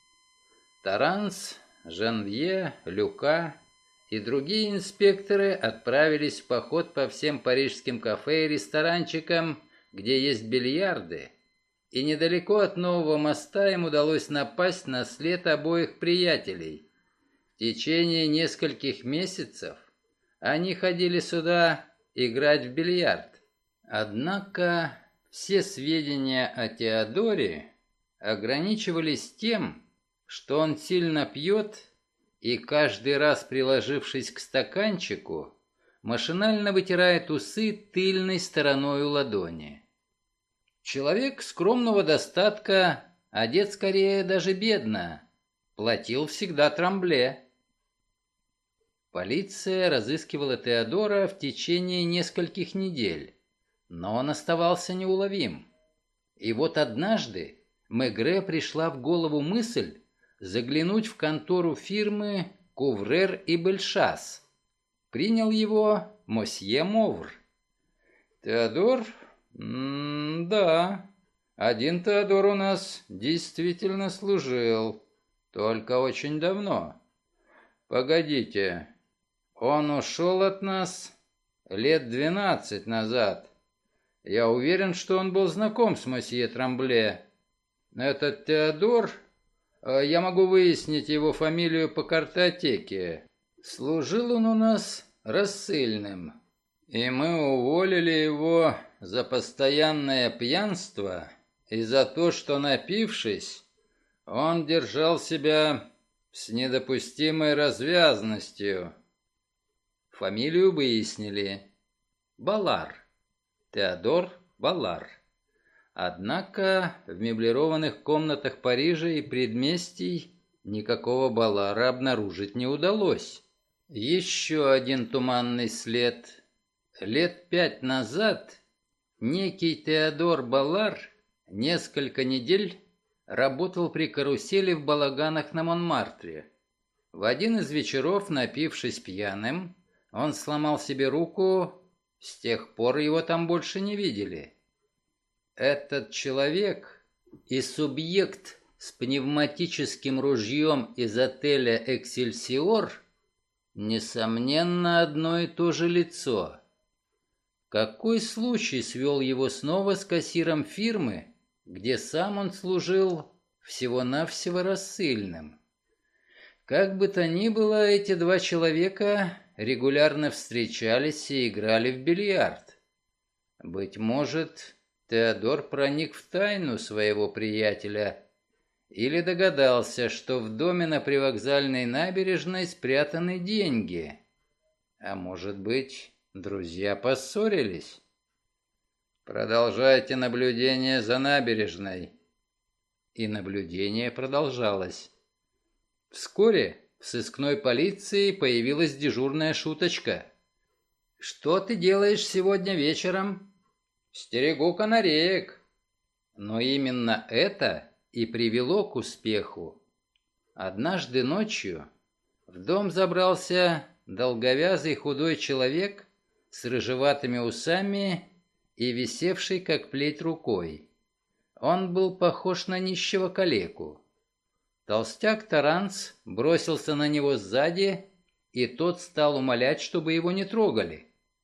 Таранс, Жанвье, Люка и другие инспекторы отправились в поход по всем парижским кафе и ресторанчикам, где есть бильярды, и недалеко от Нового моста им удалось напасть на след обоих приятелей. В течение нескольких месяцев они ходили сюда играть в бильярд. Однако все сведения о Теодоре ограничивались тем, что он сильно пьет и каждый раз, приложившись к стаканчику, машинально вытирает усы тыльной стороной ладони. Человек скромного достатка, одет скорее даже бедно, платил всегда Трамбле. Полиция разыскивала Теодора в течение нескольких недель, но он оставался неуловим. И вот однажды Мегре пришла в голову мысль заглянуть в контору фирмы Куврер и Бельшас. Принял его мосье Мовр. «Теодор? М-да, один Теодор у нас действительно служил, только очень давно. Погодите, он ушел от нас лет двенадцать назад. Я уверен, что он был знаком с мосье Трамбле. Этот Теодор, я могу выяснить его фамилию по картотеке. Служил он у нас рассыльным, и мы уволили его за постоянное пьянство и за то, что, напившись, он держал себя с недопустимой развязностью. Фамилию выяснили. Балар. Теодор Балар. Однако в меблированных комнатах Парижа и предместий никакого Балара обнаружить не удалось. Еще один туманный след. Лет пять назад некий Теодор Балар несколько недель работал при карусели в балаганах на Монмартре. В один из вечеров, напившись пьяным, он сломал себе руку, с тех пор его там больше не видели. Этот человек и субъект с пневматическим ружьем из отеля «Эксельсиор» несомненно одно и то же лицо. Какой случай свел его снова с кассиром фирмы, где сам он служил всего-навсего рассыльным? Как бы то ни было, эти два человека регулярно встречались и играли в бильярд. Быть может, Теодор проник в тайну своего приятеля или догадался, что в доме на привокзальной набережной спрятаны деньги. А может быть, Друзья поссорились. Продолжайте наблюдение за набережной. И наблюдение продолжалось. Вскоре в сыскной полиции появилась дежурная шуточка. «Что ты делаешь сегодня вечером?» «Стерегу канареек». Но именно это и привело к успеху. Однажды ночью в дом забрался долговязый худой человек с рыжеватыми усами и висевший как плеть рукой. Он был похож на нищего калеку. Толстяк Таранц бросился на него сзади, и тот стал умолять, чтобы его не трогали.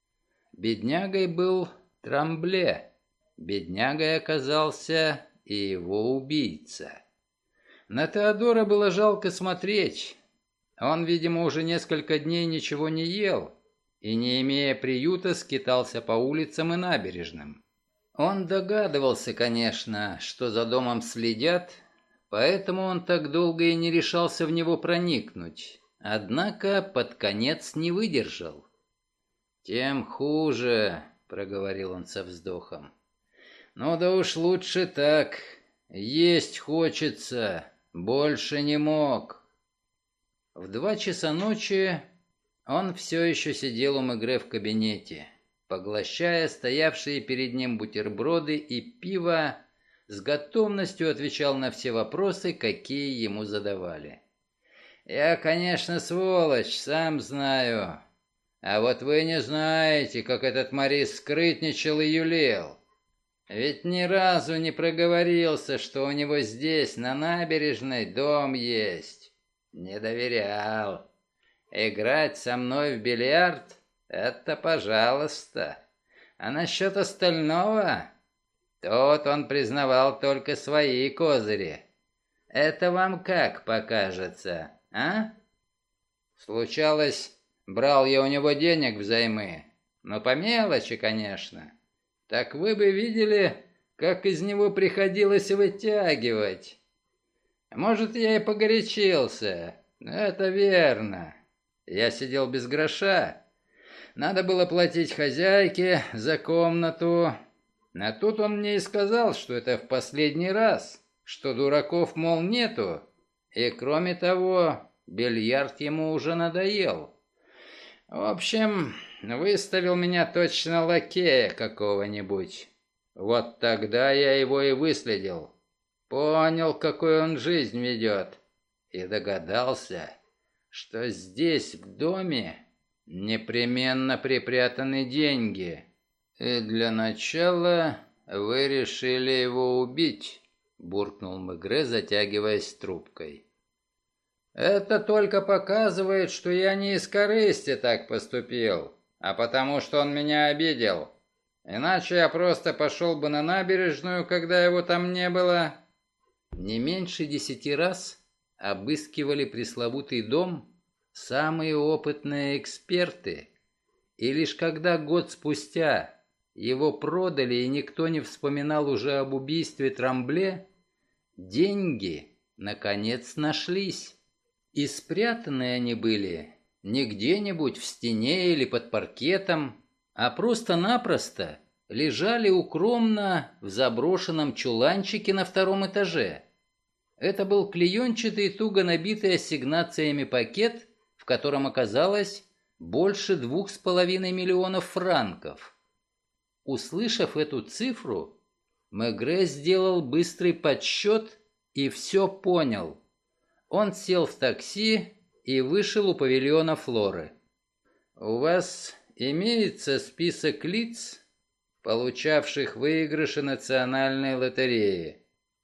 Беднягой был Трамбле. Беднягой оказался и его убийца. На Теодора было жалко смотреть. Он, видимо, уже несколько дней ничего не ел и, не имея приюта, скитался по улицам и набережным. Он догадывался, конечно, что за домом следят, поэтому он так долго и не решался в него проникнуть. Однако под конец не выдержал. «Тем хуже», — проговорил он со вздохом. «Ну да уж лучше так. Есть хочется, больше не мог». В два часа ночи он все еще сидел у Мегре в кабинете, поглощая стоявшие перед ним бутерброды и пиво, с готовностью отвечал на все вопросы, какие ему задавали. «Я, конечно, сволочь, сам знаю. А вот вы не знаете, как этот Морис скрытничал и юлил. Ведь ни разу не проговорился, что у него здесь, на набережной, дом есть. Не доверял. Играть со мной в бильярд — это пожалуйста. А насчет остального, тут он признавал только свои козыри. Это вам как покажется, а? Случалось, брал я у него денег взаймы, но по мелочи, конечно. Так вы бы видели, как из него приходилось вытягивать. Может, я и погорячился, это верно. Я сидел без гроша. Надо было платить хозяйке за комнату. А тут он мне и сказал, что это в последний раз, что дураков, мол, нету. И кроме того, бильярд ему уже надоел. В общем, выставил меня точно лакея какого-нибудь. Вот тогда я его и выследил. Понял, какую он жизнь ведет. И догадался, что здесь, в доме, непременно припрятаны деньги. И для начала вы решили его убить, буркнул Мегре, затягиваясь трубкой. Это только показывает, что я не из корысти так поступил, а потому что он меня обидел. Иначе я просто пошел бы на набережную, когда его там не было. Не меньше десяти раз обыскивали пресловутый дом самые опытные эксперты, и лишь когда год спустя его продали и никто не вспоминал уже об убийстве Трамбле, деньги наконец нашлись. И спрятаны они были не где-нибудь в стене или под паркетом, а просто-напросто лежали укромно в заброшенном чуланчике на втором этаже. Это был клеенчатый, туго набитый ассигнациями пакет, в котором оказалось больше двух с половиной миллионов франков. Услышав эту цифру, Мегре сделал быстрый подсчет и все понял. Он сел в такси и вышел у павильона Флоры. «У вас имеется список лиц, получавших выигрыши национальной лотереи?»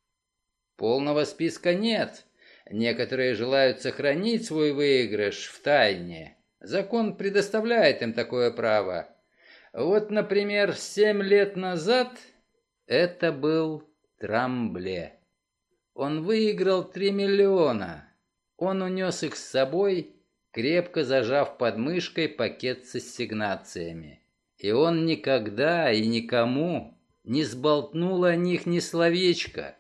«Полного списка нет. Некоторые желают сохранить свой выигрыш в тайне. Закон предоставляет им такое право. Вот, например, семь лет назад это был Трамбле. Он выиграл три миллиона. Он унес их с собой, крепко зажав под мышкой пакет с ассигнациями. И он никогда и никому не сболтнул о них ни словечка.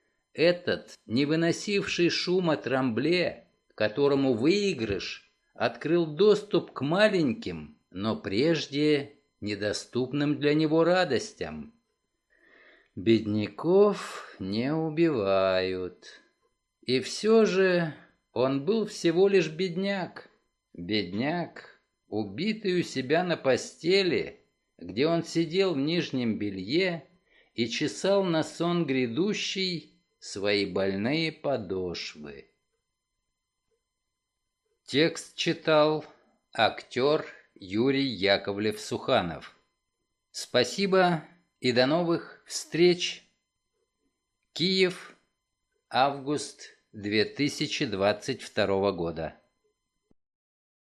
Этот, не выносивший шума Трамбле, которому выигрыш открыл доступ к маленьким, но прежде недоступным для него радостям. Бедняков не убивают. И все же он был всего лишь бедняк. Бедняк, убитый у себя на постели, где он сидел в нижнем белье и чесал на сон грядущий свои больные подошвы. Текст читал актер Юрий Яковлев-Суханов. Спасибо и до новых встреч. Киев, август две тысячи двадцать второго года.